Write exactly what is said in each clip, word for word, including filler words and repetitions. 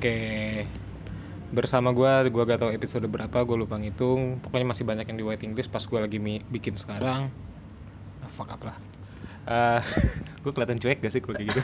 Oke, bersama gue, gue gak tau episode berapa, gue lupa ngitung. Pokoknya masih banyak yang di waiting list pas gue lagi mi- bikin sekarang. Ah, fuck up lah. Uh, gue kelihatan cuek gak sih kalau kayak gitu?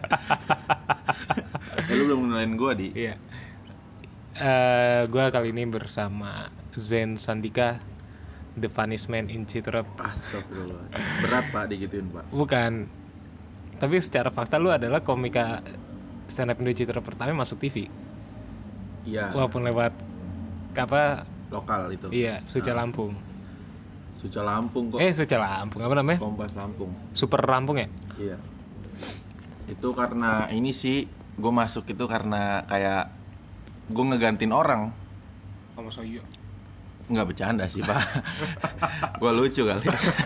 Ya lu belum kenalin gue, Di. Iya. Uh, gue kali ini bersama Zen Sandika, The Funniest Man in Citerep. Astagfirullah. Berat Pak digituin Pak. Bukan. Tapi secara fakta lu adalah komika stand up Indo Citerep pertama masuk T V. Iya. Walaupun lewat apa? Lokal itu. Iya, Suca Nah. Lampung. Suca Lampung kok. Eh, Suca Lampung apa namanya? Kompas Lampung. Super Lampung ya? Iya. Itu karena ini sih gue masuk itu karena kayak gue ngegantiin orang. Oh, masa iya? Nggak bercanda sih Pak. Gue lucu kali.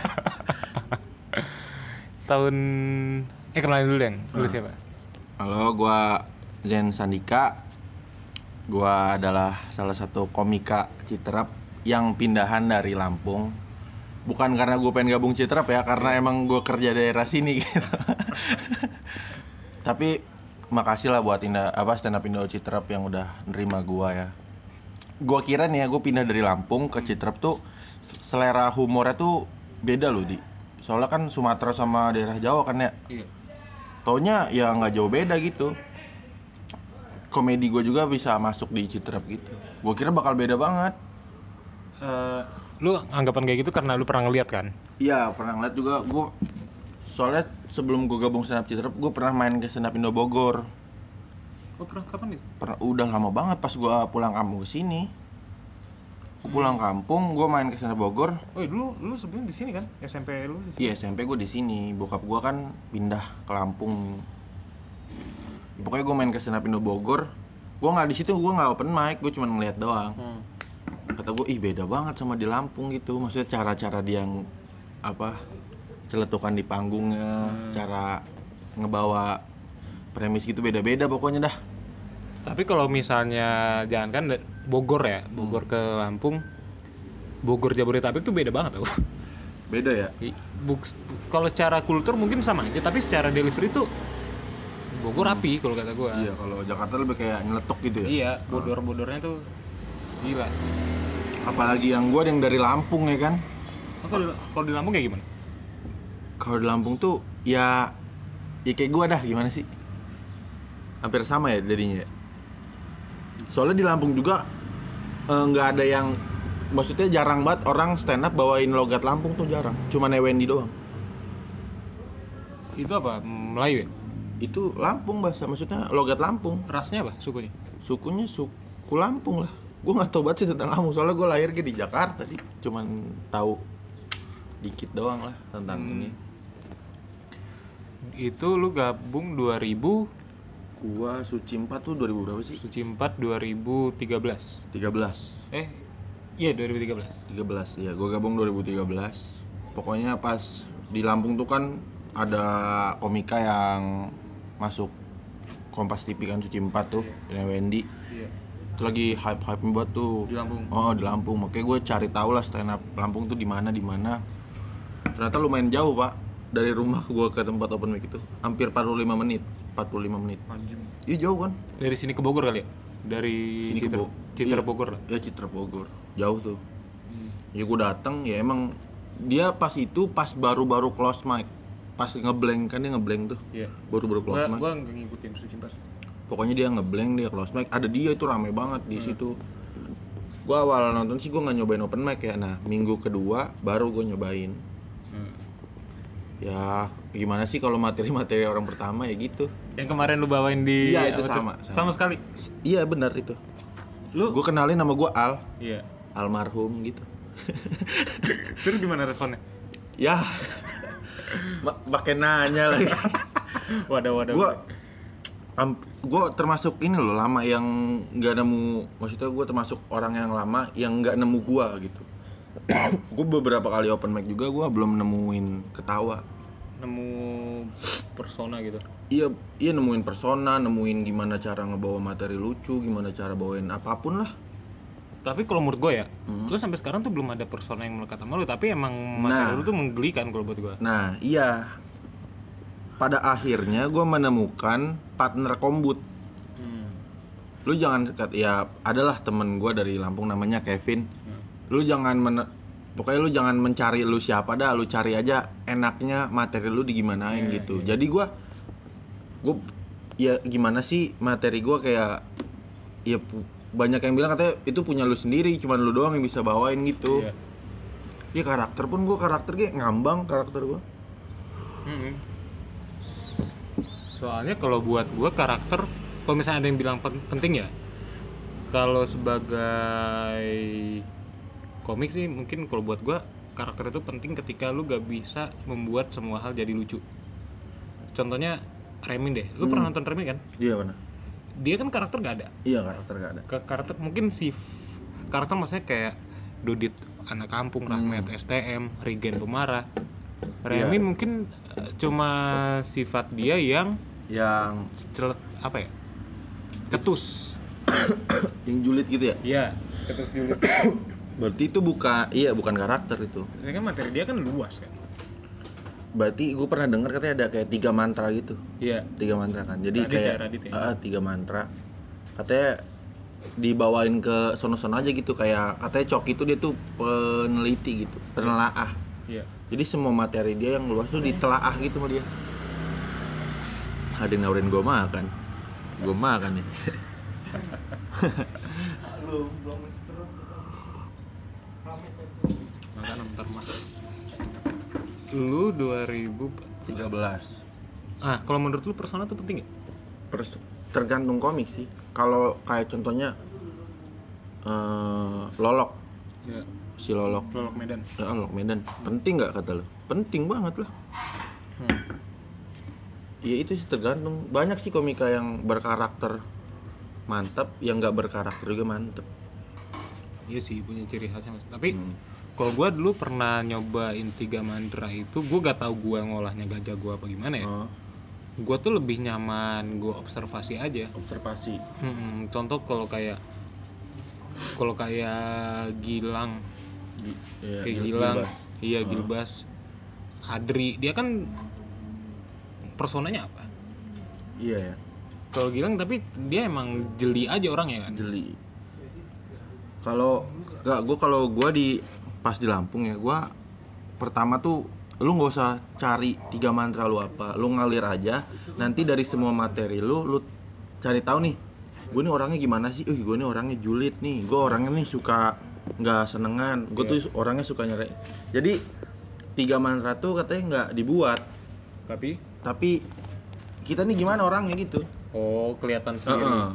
Tahun eh kenalin dulu yang dulu Nah. siapa? Halo, gue Zen Sandika. Gue adalah salah satu komika Citerep yang pindahan dari Lampung. Bukan karena gue pengen gabung Citerep ya, karena emang gue kerja daerah sini gitu. Tapi makasih lah buat Indah, apa stand up Indo Citerep yang udah nerima gue ya. Gue kira nih ya, gue pindah dari Lampung ke Citerep tuh selera humornya tuh beda loh, Di. Soalnya kan Sumatera sama daerah Jawa kan ya. Iya. Taunya ya nggak jauh beda gitu. Komedi gue juga bisa masuk di Citerep gitu. Gue kira bakal beda banget. Uh, lu anggapan kayak gitu karena lu pernah ngeliat kan? Iya, pernah ngeliat juga gue. Soalnya sebelum gue gabung stand up Citerep, gue pernah main ke stand up Indo Bogor. Oh, pernah kapan itu? Pernah, udah lama banget pas gue pulang kampung ke sini. Gue pulang kampung, gue main ke stand up Bogor. Oh, iya, dulu lu sebelum di sini kan? S M P lu di sini. Iya, S M P gue di sini. Bokap gue kan pindah ke Lampung. Pokoknya gue main ke stand up Indo Bogor. Gue nggak di situ, gue nggak open mic, gue cuma ngeliat doang. Hmm. Kata gue, ih beda banget sama di Lampung gitu. Maksudnya cara-cara dia yang apa celetukan di panggungnya, Hmm. cara ngebawa premis gitu beda-beda pokoknya dah. Tapi kalau misalnya jangan kan Bogor ya, Bogor ke Lampung, Bogor Jabodetabek tuh beda banget tau. Beda ya? Buk- kalau secara kultur mungkin sama aja, tapi secara delivery tuh Bogor rapi kalau kata gua. Iya, kalau Jakarta lebih kayak nyeletuk gitu ya. Iya, bodor-bodornya tuh gila. Apalagi yang gue yang dari Lampung ya kan. Oh, kalau kalau di Lampung kayak gimana? Kalau di Lampung tuh ya ya kayak gue dah, gimana sih? Hampir sama ya jadinya. Soalnya di Lampung juga nggak eh, ada yang, maksudnya jarang banget orang stand up bawain logat Lampung tuh jarang. Cuma Wendy doang. Itu apa? Melayu ya? Itu Lampung bahasa, maksudnya logat Lampung. Rasnya apa sukunya? Sukunya suku Lampung lah. Gue nggak tahu banget sih tentang Lampung, soalnya gue lahir di Jakarta sih. Cuman tahu dikit doang lah tentang Hmm. ini. Itu lu gabung dua ribu, Gua Suci empat tuh dua ribu berapa sih? Suci empat dua ribu tiga belas. tiga belas. Eh, iya dua ribu tiga belas. tiga belas ya, gue gabung dua ribu tiga belas. Pokoknya pas di Lampung tuh kan ada komika yang masuk Kompas T V kan, Suci empat tuh, dengan Wendy. Iya. Itu lagi hype-hype buat tuh. Di Lampung. Oh, di Lampung. Makanya gue cari tahu lah stand up Lampung tuh di mana di mana. Ternyata lumayan jauh, Pak. Dari rumah gue ke tempat open mic itu hampir empat puluh lima menit. empat puluh lima menit. Anjing. Iya jauh kan? Dari sini ke Bogor kali ya? Dari Sini ke Citer, Bo- Citer iya. Bogor lah. Ya Citra Bogor. Jauh tuh. Hmm. Ya gue dateng, ya emang dia pas itu pas baru-baru close mic, pas ngeblank kan, dia ngeblank tuh, Iya. baru-baru close Gua, mic. gua nggak ngikutin Suci empat. Pokoknya dia ngeblank, dia close mic, ada dia itu rame banget di situ. Gue awal nonton sih gue nggak nyobain open mic ya. Nah minggu kedua baru gue nyobain. Hmm. Ya gimana sih kalau materi-materi orang pertama ya gitu. Yang kemarin lu bawain di Iya, itu apa tuh? sama, sama sama. sekali. Iya benar itu. Lu Gue kenalin nama gue Al, iya. almarhum gitu. Terus gimana responnya? Ya, ma- pakai nanya lagi. Wadah wadah. Gue gue termasuk ini loh lama yang nggak nemu, maksudnya gue termasuk orang yang lama yang nggak nemu gue gitu. Gue beberapa kali open mic juga gue belum nemuin ketawa. nemu persona gitu. Iya iya nemuin persona, nemuin gimana cara ngebawa materi lucu, gimana cara bawain apapun lah. Tapi kalau menurut gue ya, Hmm. lu sampai sekarang tuh belum ada persona yang melekat sama lu, tapi emang materi Nah. lu tuh menggelikan kalau buat gue. Nah iya, pada akhirnya gue menemukan partner kombut. Hmm. lu jangan kat- ya adalah temen gue dari Lampung namanya Kevin. Hmm. Lu jangan men- pokoknya lu jangan mencari lu siapa dah, lu cari aja enaknya materi lu digimanain Iya, gitu. iya. Jadi gue gue ya gimana sih materi gue kayak ya pu- banyak yang bilang katanya itu punya lu sendiri, cuman lu doang yang bisa bawain gitu. Iya. Ya karakter pun gue karakter kayak ngambang karakter gue. Mm-mm. Soalnya kalau buat gua karakter, kalau misalnya ada yang bilang pen- penting ya, kalau sebagai komik sih mungkin kalau buat gua karakter itu penting ketika lu gak bisa membuat semua hal jadi lucu. Contohnya Remin deh, lu pernah Hmm. nonton Remin kan? Iya benar. Dia kan karakter gak ada. Iya karakter gak ada. Ke karakter mungkin si karakter maksudnya kayak Dodit anak kampung, Rahmat S T M, Regen pemarah. Remin Iya. mungkin eh, cuma sifat dia yang Yang celet apa ya? Ketus. yang julid gitu ya. Iya, ketus dulu. Berarti itu bukan iya bukan karakter itu. Ini kan materi dia kan luas kan. Berarti gue pernah dengar katanya ada kayak tiga mantra gitu. Iya. Tiga mantra kan. Jadi Radit kayak ya, Radit ya? ah, tiga mantra. Katanya dibawain ke sono-sono aja gitu kayak katanya Coki itu dia tuh peneliti gitu, penelaah. Iya. Jadi semua materi dia yang luas tuh ditelaah gitu sama dia. Ada yang nawarin gue makan, gue makan nih. Makan ntar mah. Lu dua ribu tiga belas. Ah, kalau menurut lu persona tuh penting ya? Terus tergantung komik sih. Kalau kayak contohnya eh, Lolok, Iya. si Lolok, Lolok Medan. ya Lolok Medan, penting nggak kata lo? Penting banget lah. Hmm. Ya itu sih tergantung. Banyak sih komika yang berkarakter mantap, yang nggak berkarakter juga mantap. Iya sih punya ciri khasnya. Mas. Tapi Hmm. kalau gua dulu pernah nyobain tiga mantra itu, gua gak tahu gua ngolahnya gajah gua apa gimana ya. Oh, Gua tuh lebih nyaman gua observasi aja. observasi. Hmm, contoh kalau kayak kalau kayak Gilang, Gi- ya, kayak Gil- Gilang, Gilbas. iya Oh. Gilbas, Adri, dia kan personanya apa? Iya ya, Kalau Gilang tapi dia emang jeli aja orangnya kan. jeli. Kalau nggak, gue kalau gue di pas di Lampung ya, gue pertama tuh lu nggak usah cari tiga mantra lu apa, lu ngalir aja. Nanti dari semua materi lu, lu cari tahu nih, gue nih orangnya gimana sih? Eh, gue nih orangnya julid nih, gue orangnya nih suka nggak senengan, gue tuh orangnya suka nyari. Jadi tiga mantra tuh katanya nggak dibuat, Tapi tapi kita nih gimana orangnya gitu. oh kelihatan sendiri. Heeh.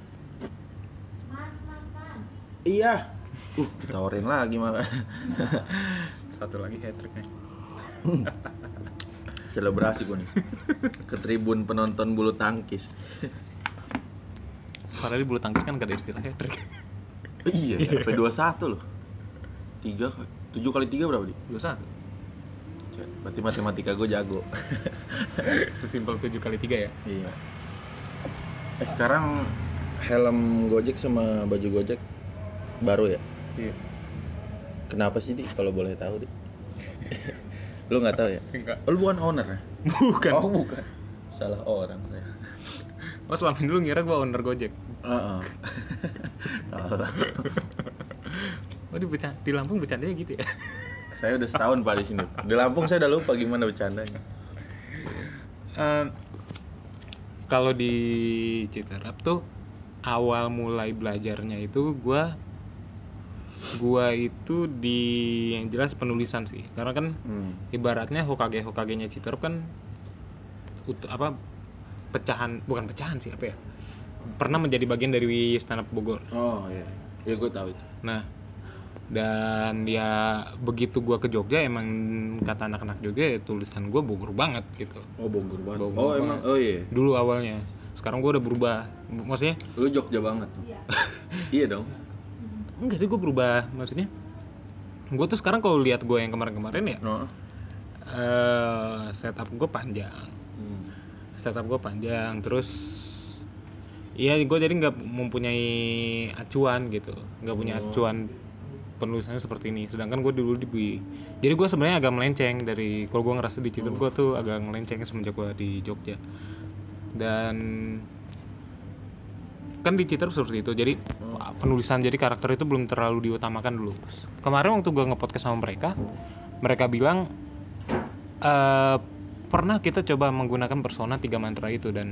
Iya. Uh, ditawarin lagi malah. Satu lagi hat trick nih. Selebrasi gue nih. Ke tribun penonton bulu tangkis. Padahal di bulu tangkis kan gak ada istilah hat trick. Iya, sampai dua puluh satu loh. tiga tujuh kali tiga berapa, Di? dua puluh satu. Berarti matematika gue jago. Sesimpel tujuh kali tiga ya. Iya. Eh, sekarang helm Gojek sama baju Gojek baru ya? Iya. Kenapa sih, Di? Kalau boleh tahu, Di? Lu nggak tahu ya? Enggak. Oh, lu bukan owner ya? Bukan. Oh, bukan. Salah orang saya. Oh selama ini dulu ngira gua owner Gojek. Heeh. Oh di, beca- di Lampung bercandanya gitu ya. Saya udah setahun Pak di sini. Di Lampung saya udah lupa gimana bercandanya. Eh, kalau di Citerap tuh awal mulai belajarnya itu gua gua itu di yang jelas penulisan sih. Karena kan Hmm. ibaratnya Hokage Hokagenya Citerap kan ut- apa pecahan bukan pecahan sih apa ya? Pernah menjadi bagian dari stand up Bogor. Oh iya. Ya gue tahu itu. Nah, dan ya begitu gua ke Jogja emang kata anak-anak Jogja ya, tulisan gua Bogor banget gitu. Oh Bogor banget. Bogor oh banget. emang. Oh iya. Dulu awalnya. Sekarang gua udah berubah. Maksudnya Lu Jogja banget tuh. Iya dong. enggak sih gua berubah maksudnya. Gua tuh sekarang kalau lihat gua yang kemarin-kemarin ya Oh. eh setup gua panjang. Hmm. Setup gua panjang terus iya gua jadi nggak mempunyai acuan gitu. Nggak punya Oh. acuan penulisannya seperti ini. Sedangkan gue dulu di jadi gue sebenarnya agak melenceng dari kalau gue ngerasa di Cirebon, gue tuh agak melenceng semenjak gue di Jogja. Dan kan di Citra seperti itu. Jadi hmm. penulisan jadi karakter itu belum terlalu diutamakan dulu. Kemarin waktu gue nge-podcast sama mereka, mereka bilang uh, pernah kita coba menggunakan persona tiga mantra itu dan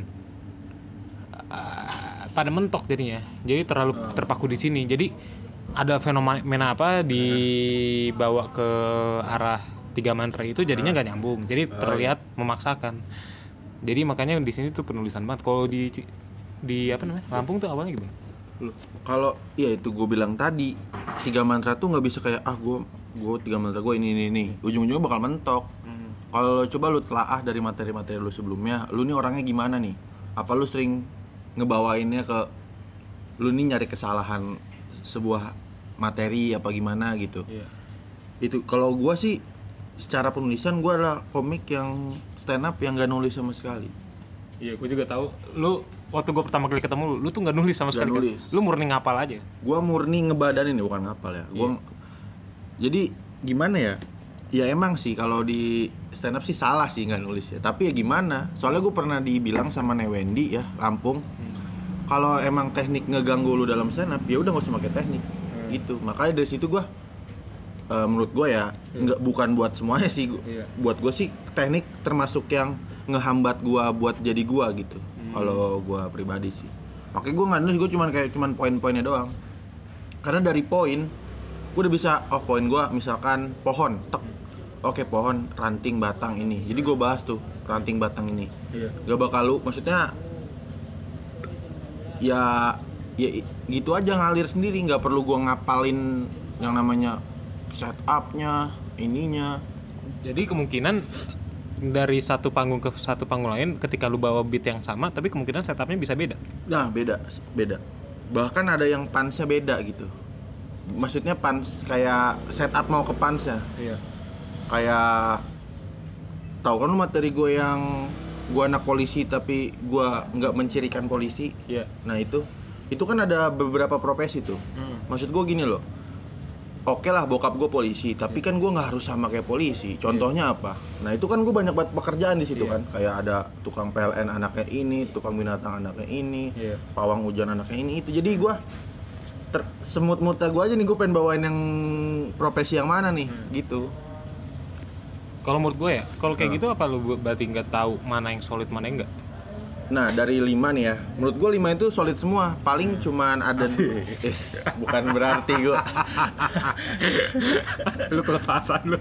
uh, pada mentok jadinya. Jadi terlalu hmm. terpaku di sini. Jadi ada fenomena apa dibawa ke arah tiga mantra itu jadinya nggak nyambung. Jadi terlihat memaksakan. Jadi makanya di sini tuh penulisan banget. Kalau di di apa namanya Lampung tuh awalnya gimana? Kalau iya itu gue bilang tadi tiga mantra tuh nggak bisa kayak ah gue gue tiga mantra gue ini ini ini ujung-ujungnya bakal mentok. Hmm. Kalau coba lu telaah dari materi-materi lu sebelumnya, lu nih orangnya gimana nih? Apa lu sering ngebawainnya ke lu nih nyari kesalahan sebuah materi apa gimana gitu? Yeah. Itu kalau gue sih secara penulisan gue adalah komik yang stand up yang gak nulis sama sekali. Iya, gue juga tahu. Lu waktu gue pertama kali ketemu lu, lu tuh nggak nulis sama sekali. Nulis. Kan? Lu murni ngapal aja. Gue murni ngebadanin nih, bukan ngapal ya. Gua, yeah. Jadi gimana ya? Ya emang sih kalau di stand up sih salah sih nggak nulis ya. Tapi ya gimana? Soalnya gue pernah dibilang sama Newendi ya Lampung. Hmm. Kalau emang teknik ngeganggu lu dalam stand up, ya udah nggak usah pakai teknik. Hmm. Gitu. Makanya dari situ gue, uh, menurut gue ya, hmm. nggak bukan buat semuanya sih. Yeah. Buat gue sih teknik termasuk yang ngehambat gua buat jadi gua gitu. Hmm. Kalau gua pribadi sih. Makanya gua enggak nulis, gua cuman kayak cuman poin-poinnya doang. Karena dari poin gua udah bisa oh poin gua misalkan pohon, tek. Oke, pohon, ranting, batang ini. Jadi gua bahas tuh ranting batang ini. Iya. Gak bakal lu maksudnya ya ya gitu aja ngalir sendiri, nggak perlu gua ngapalin yang namanya setup-nya, ininya. Jadi kemungkinan dari satu panggung ke satu panggung lain ketika lu bawa beat yang sama tapi kemungkinan setupnya bisa beda. Nah beda beda bahkan ada yang punch-nya beda gitu, maksudnya punch kayak setup mau ke punch-nya. Iya. Kayak tahu kan lu materi gue yang gue anak polisi tapi gue nggak mencirikan polisi. Iya. Nah itu itu kan ada beberapa profesi tuh. hmm. Maksud gue gini loh, oke lah bokap gue polisi, tapi yeah. kan gue nggak harus sama kayak polisi. Contohnya yeah. apa? Nah itu kan gue banyak banget pekerjaan di situ yeah. kan. Kayak ada tukang P L N anaknya ini, tukang binatang anaknya ini, yeah. pawang hujan anaknya ini itu. Jadi gue ter- semut-mutnya gue aja nih, gue pengen bawain yang profesi yang mana nih, hmm. gitu. Kalau menurut gue ya, kalau kayak nah. gitu apa lu berarti nggak tahu mana yang solid mana yang enggak? Nah dari lima nih ya, menurut gue lima itu solid semua. Paling cuman ada yes, bukan berarti gue lu kelepasan lu.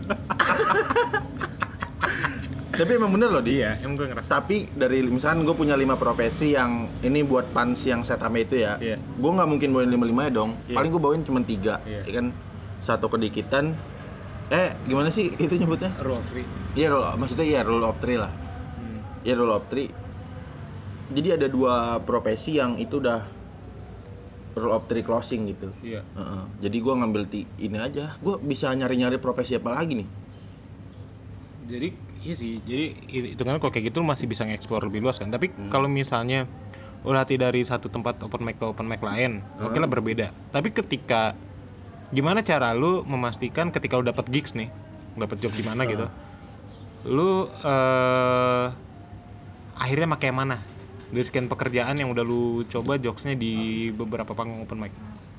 Tapi emang bener loh dia. Iya, emang gue ngerasa. Tapi dari misalkan gue punya lima profesi yang ini buat pans yang setup itu ya, yeah. gue nggak mungkin bawain lima lima ya dong. Yeah. Paling gue bawain cuma tiga, yeah. ya kan satu kedikitan. Eh gimana sih itu nyebutnya? Rule of three. Iya rule, maksudnya iya rule of three lah. Iya hmm. rule of three. Jadi ada dua profesi yang itu udah rule of three closing gitu. Iya. Uh-uh. Jadi gue ngambil ti- ini aja. Gue bisa nyari-nyari profesi apa lagi nih? Jadi iya sih. Jadi itu kan kalau kayak gitu masih bisa nge-explore lebih luas kan. Tapi hmm. kalau misalnya udah dari satu tempat open mic ke open mic lain, hmm. oke lah berbeda. Tapi ketika gimana cara lu memastikan ketika lu dapat gigs nih, dapat job di mana hmm. gitu, lu uh, akhirnya pakai mana? Dari sekian pekerjaan yang udah lu coba jokesnya di beberapa panggung open mic.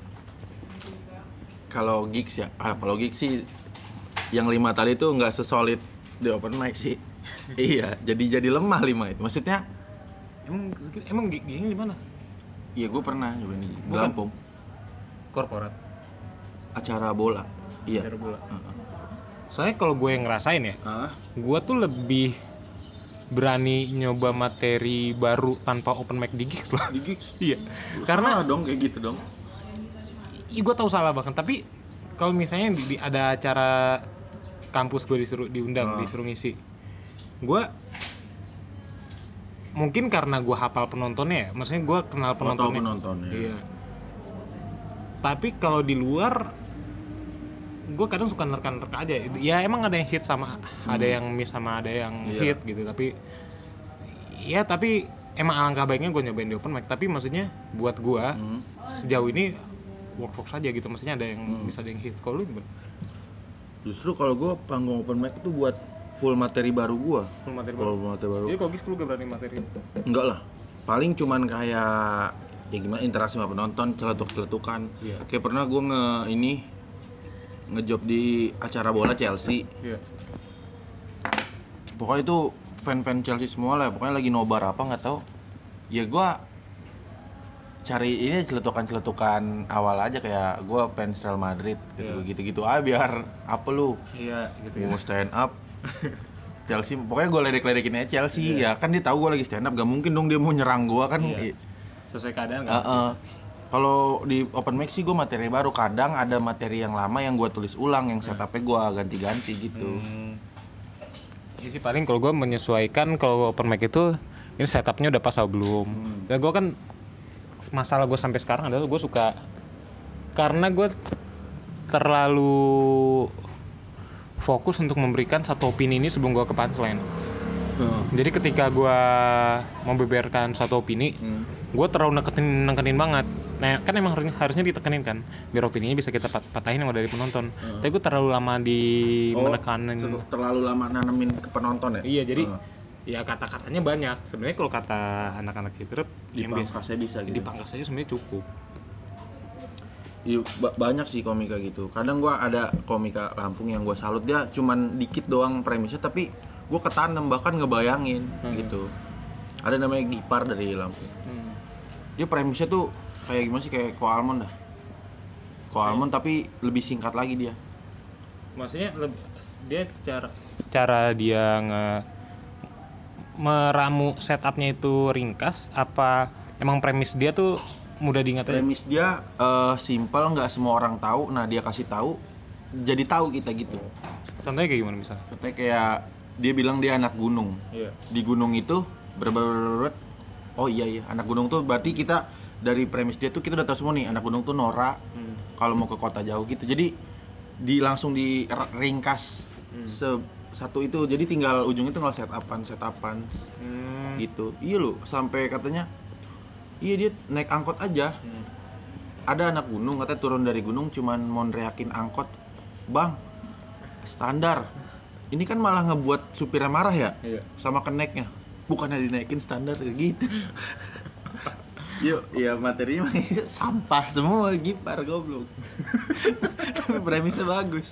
Kalau gigs ya, ah, kalau gigs sih yang lima tadi tuh nggak sesolid di open mic sih. Iya, jadi jadi lemah lima itu. Maksudnya emang emang gigsnya di mana? Iya, gue pernah coba nih di Lampung. Korporat. Acara bola. Iya. Acara bola. Uh-huh. Soalnya kalau gue yang ngerasain ya, uh? gue tuh lebih berani nyoba materi baru tanpa open mic di gigs loh. Di gigs? Iya. Karena dong kayak gitu dong. Iya, gue tahu salah bahkan. Tapi kalau misalnya di, di, ada acara kampus gue disuruh diundang, uh. disuruh ngisi, gue mungkin karena gue hafal penontonnya ya, maksudnya gue kenal penontonnya. penontonnya. Iya. Tapi kalau di luar, gue kadang suka nerka-nerka aja. Ya emang ada yang hit sama, hmm. ada yang miss sama ada yang yeah. hit gitu. Tapi ya tapi emang alangkah baiknya gue nyobain di open mic. Tapi maksudnya buat gue hmm. sejauh ini workshop saja gitu. Maksudnya ada yang hmm. bisa ada yang hit. Kalau lu gimana? Justru kalau gue panggung open mic itu buat full materi baru gue. Full materi baru. Full materi baru. Jadi kalau gis lu gak berani materi? Enggak lah. Paling cuman kayak ya gimana interaksi sama penonton, celetuk-celetukan. Iya. Kayak pernah gue nge ini ngejob di acara bola Chelsea. Iya. Pokoknya itu fan-fan Chelsea semua lah, pokoknya lagi nobar apa nggak tahu. Ya gue cari ini celetukan-celetukan awal aja, kayak gue fans Real Madrid gitu, Iya. gitu-gitu ah biar apa lu Iya, gitu mau stand up Chelsea, pokoknya gue ledek-ledekin aja Chelsea. Iya. Ya kan dia tahu gue lagi stand up, gak mungkin dong dia mau nyerang gue kan. Iya. Sesuai keadaan kan. Heeh. Kalau di open mic sih gue materi baru, kadang ada materi yang lama yang gue tulis ulang, yang setupnya gue ganti-ganti gitu. Hmm. Ya sih paling kalau gue menyesuaikan kalau open mic itu ini setupnya udah pas atau belum. Hmm. Dan gue kan masalah gue sampai sekarang adalah gue suka karena gue terlalu fokus untuk memberikan satu opini ini sebelum gue ke punchline. Hmm. Jadi ketika gue membeberkan satu opini, Hmm. gue terlalu nekenin, nekenin banget. Nah kan emang harusnya, harusnya ditekenin kan, biar opininya bisa kita pat- patahin sama dari penonton. Hmm. Tapi gue terlalu lama di Oh, menekanin. ter- terlalu lama nanemin ke penonton ya? Iya jadi Hmm. ya kata-katanya banyak. Sebenarnya kalau kata anak-anak Citrep yang biasa dipangkas aja bisa gitu. dipangkas aja sebenarnya cukup. Iya, ba- banyak sih komika gitu. Kadang gua ada komika Lampung yang gua salut, dia cuman dikit doang premisnya tapi gua ketanem bahkan ngebayangin Hmm. gitu. Ada namanya Gipar dari Lampung. Dia premisnya tuh kayak gimana sih, kayak Ko Almond dah. Ko Almond tapi lebih singkat lagi dia. Maksudnya lebih, dia cara cara dia nge meramu setupnya itu ringkas apa emang premis dia tuh mudah diingat aja? Premis dia eh, simple, nggak semua orang tahu. Nah dia kasih tahu, jadi tahu kita gitu. Contohnya kayak gimana misalnya? Contohnya kayak dia bilang dia anak gunung. Iya. Di gunung itu ber oh iya iya anak gunung tuh berarti kita dari premis dia tuh kita udah tahu semua nih anak gunung tuh norak Hmm. kalau mau ke kota jauh gitu. Jadi di langsung diringkas Hmm. se satu itu, jadi tinggal ujungnya tinggal set upan set upan Hmm. gitu. Iya loh, sampai katanya iya dia naik angkot aja. Hmm. Ada anak gunung katanya turun dari gunung cuman mau neriakin angkot, bang standar. Ini kan malah ngebuat supirnya marah ya, Iya. sama keneknya. Bukannya dinaikin standar gitu. Yuk, ya materinya mah sampah semua, Gipar goblok. Tapi premisnya bagus.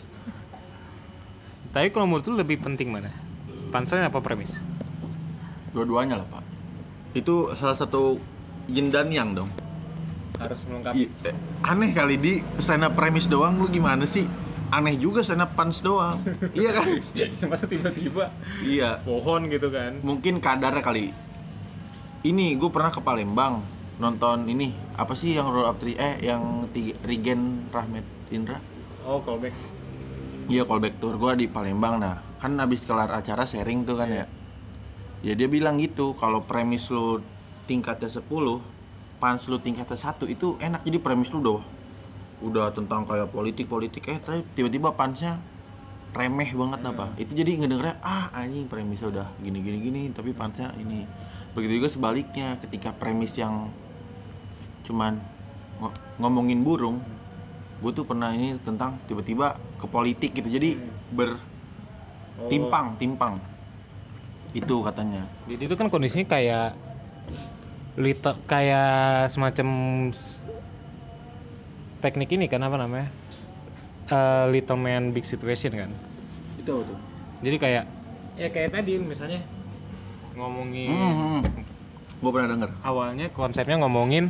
Tapi kalau menurut lu lebih penting mana? Punchline apa premis? Dua-duanya lah, Pak. Itu salah satu yin dan yang dong. Harus I- eh, aneh kali di stand up premis doang lu gimana sih? Aneh juga stand up punch doang. Iya kan? Masa tiba-tiba Iya. pohon gitu kan? Mungkin kadarnya kali. Ini gue pernah ke Palembang nonton ini apa sih yang roll up tri eh yang tiga, Regen Rahmat Indra. Oh, callback. Iya, callback tour gue di Palembang. Nah kan abis kelar acara sharing tuh kan ya. Ya dia bilang gitu, kalau premis lu tingkatnya sepuluh, punch lu tingkatnya satu, itu enak. Jadi premis lu udah udah tentang kayak politik-politik, eh tapi tiba-tiba punchnya remeh banget apa. Itu jadi ngedengernya ah anjing premisnya udah gini-gini gini, tapi punchnya ini. Begitu juga sebaliknya, ketika premis yang cuman ngo- ngomongin burung, gue tuh pernah ini tentang tiba-tiba ke politik gitu, jadi bertimpang timpang itu katanya. Jadi itu kan kondisinya kayak little, kayak semacam s- teknik ini kan apa namanya? Eh, little man big situation kan. Itu tuh. Jadi kayak ya kayak tadi misalnya ngomongin Hmm, gue pernah denger. awalnya konsepnya ngomongin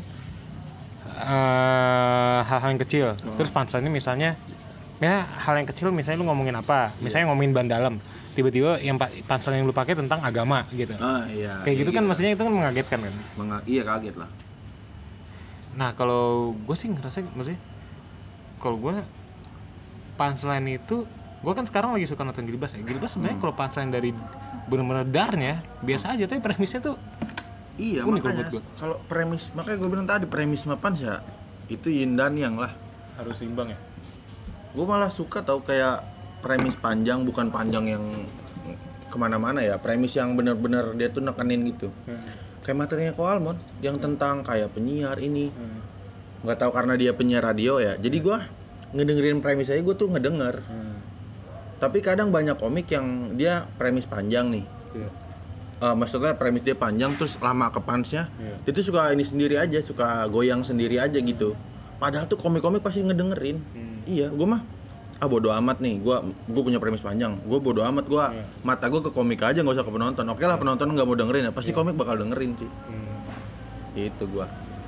eh, hal-hal yang kecil. Oh. Terus punchline-nya misalnya ya hal yang kecil misalnya lu ngomongin apa? Misalnya ngomongin ban dalam. Tiba-tiba yang pa- punchline yang lu pakai tentang agama gitu. Ah iya. Kayak gitu kan maksudnya itu kan mengagetkan kan. Menga- iya kaget lah. Nah, kalau gue sih ngerasa maksudnya kalau gue punchline itu gue kan sekarang lagi suka nonton Gilbas ya. Gilbas sebenarnya Hmm. kalau punchline dari benar-benar darnya biasa aja, tapi premisnya tuh Iya, unik kalau makanya buat gua. kalau premis, makanya gue bilang tadi premis mapan ya itu yin dan yang lah. harus seimbang ya. Gue malah suka tau kayak premis panjang, bukan panjang yang kemana-mana ya, premis yang bener-bener dia tuh nekenin gitu. Kayak materinya Ko Almond yang tentang kayak penyiar ini, nggak tahu karena dia penyiar radio ya, jadi gue ngedengerin premis aja gue tuh ngedenger. Tapi kadang banyak komik yang dia premis panjang nih, Iya. uh, maksudnya premis dia panjang terus lama ke punch-nya, Iya. dia tuh suka ini sendiri aja, suka goyang sendiri aja gitu. Padahal tuh komik-komik pasti ngedengerin. Hmm. Iya, gue mah ah bodo amat nih, gue gue punya premis panjang, gue bodo amat, gue Iya. mata gue ke komik aja, nggak usah ke penonton. Oke lah, penonton nggak mau dengerin ya, pasti Iya. komik bakal dengerin sih. Hmm. Itu gue.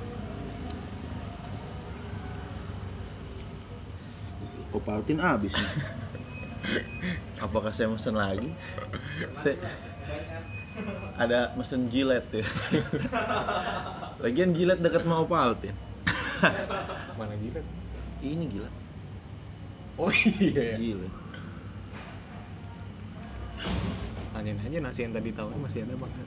Ovaltine abis nih. Apakah saya mesen lagi? Saya ada mesen Gillette ya. Lagian Gillette dekat sama Ovaltine. Mana gila? Ini gila. Oh iya. Gillette. Tanyain aja nasi yang tadi tahu masih ada bang.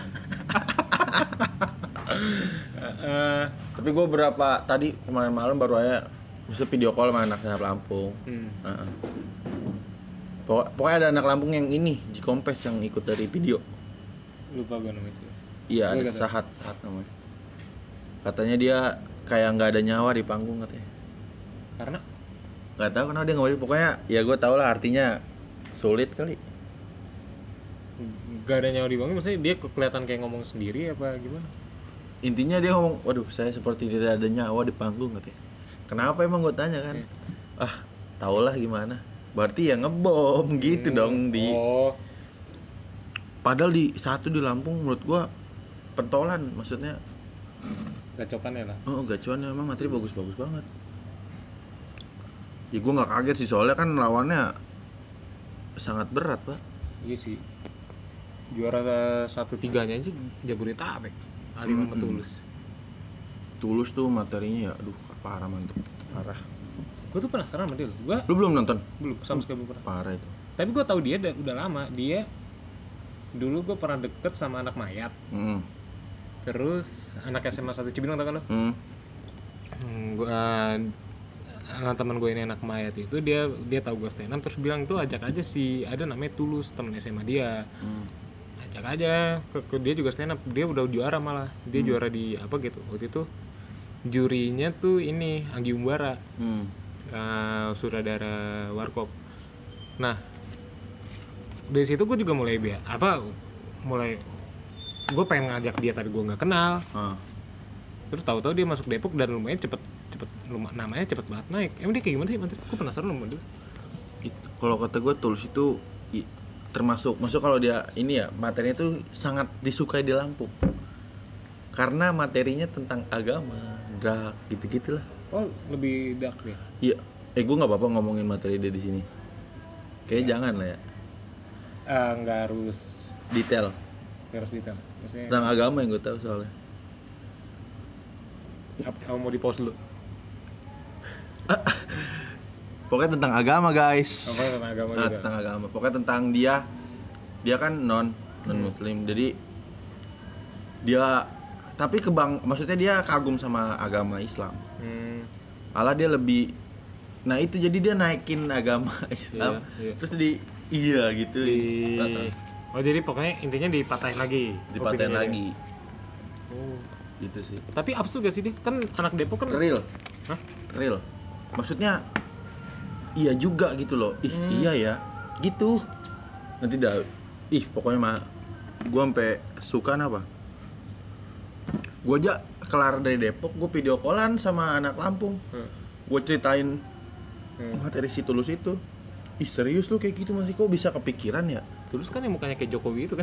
Eh, Tapi gue berapa tadi kemarin malam baru aja bisa video call sama anak anak Lampung. hmm. Heeh. Pokok- Pokoknya ada anak Lampung yang ini di Kompes yang ikut dari video. Lupa gue namanya sih. Iya, Gua ada kata- Sahat Sahat namanya. Katanya dia kayak nggak ada nyawa di panggung katanya. Karena Nggak tahu kenapa dia nggak. Pokoknya ya gue tau lah artinya sulit kali. gak ada nyawa di bangku, maksudnya dia kelihatan kayak ngomong sendiri apa gimana? Intinya dia ngomong, waduh saya seperti tidak ada nyawa di panggung katanya. Kenapa emang gue tanya kan? Ah, tau lah gimana. Berarti ya ngebom gitu Hmm, dong di. Oh, Padahal di satu di Lampung menurut gue pentolan, maksudnya. gacokannya lah. Oh gacuannya emang materi bagus-bagus banget. Ya gue nggak kaget sih soalnya kan lawannya sangat berat pak. Iya sih. Juara satu tiganya aja Jabodetabek. Ali Muhammad Mm-mm. Tulus. Tulus tuh materinya ya, aduh parah mantep, parah. Gue tuh penasaran sama dia loh. Gue Lu belum nonton? belum sama sekali belum pernah. Parah itu. Tapi gue tahu dia udah, udah lama. Dia dulu gue pernah deket sama anak mayat. Hmm. Terus anak S M A satu Cibinong tau kan lo? Hmm. Hmm, gua anak teman gue ini anak mayat itu dia dia tahu gue stand up terus bilang tuh ajak aja si ada namanya Tulus temen S M A dia. Hmm. Ajak aja ke, ke- dia juga stand up, dia udah juara malah. Dia Hmm. juara di apa gitu. Waktu itu jurinya tuh ini Anggi Umbara. Hmm. Uh, sutradara Warkop. Nah, dari situ gue juga mulai biar apa mulai gue pengen ngajak dia tadi gue nggak kenal. Ah. Terus tahu-tahu dia masuk Depok dan lumayan cepet cepet luma, namanya cepet banget naik. Emang dia kayak gimana sih? Gue penasaran sama dia. It- Kalau kata gue Tulus itu i- termasuk, masuk kalau dia ini ya materinya itu sangat disukai di Lampung. Karena materinya tentang agama, drag, gitu-gitulah. Oh, lebih dark ya. Iya, eh gue nggak apa-apa ngomongin materi dia di sini. Kayaknya jangan lah ya, Eh, nggak harus detail nggak harus detail. Maksudnya tentang agama yang gue tahu soalnya. apa, apa mau di pause dulu? Pokoknya tentang agama guys. Apa tentang agama Ah, juga? tentang agama. Pokoknya tentang dia, dia kan non non muslim, jadi dia tapi kebang, maksudnya dia kagum sama agama Islam. Hmm, Malah dia lebih, nah itu jadi dia naikin agama Islam, iya. terus di iya gitu. di Heeh. oh jadi pokoknya intinya dipatahin lagi. Dipaten opininya lagi, dia. Oh. gitu sih. Tapi absurd gak sih dia? Kan anak Depok kan. Real, Hah? real. Maksudnya iya juga gitu loh. Ih Hmm. iya ya, gitu. Nanti dah, ih pokoknya mah, gue sampai suka apa? Gue aja kelar dari Depok, gue video callan sama anak Lampung. Hmm. Gue ceritain Hmm. materi si Tulus itu. Ih serius lu kayak gitu masih kok bisa kepikiran ya? Terus kan yang mukanya kayak Jokowi itu kan.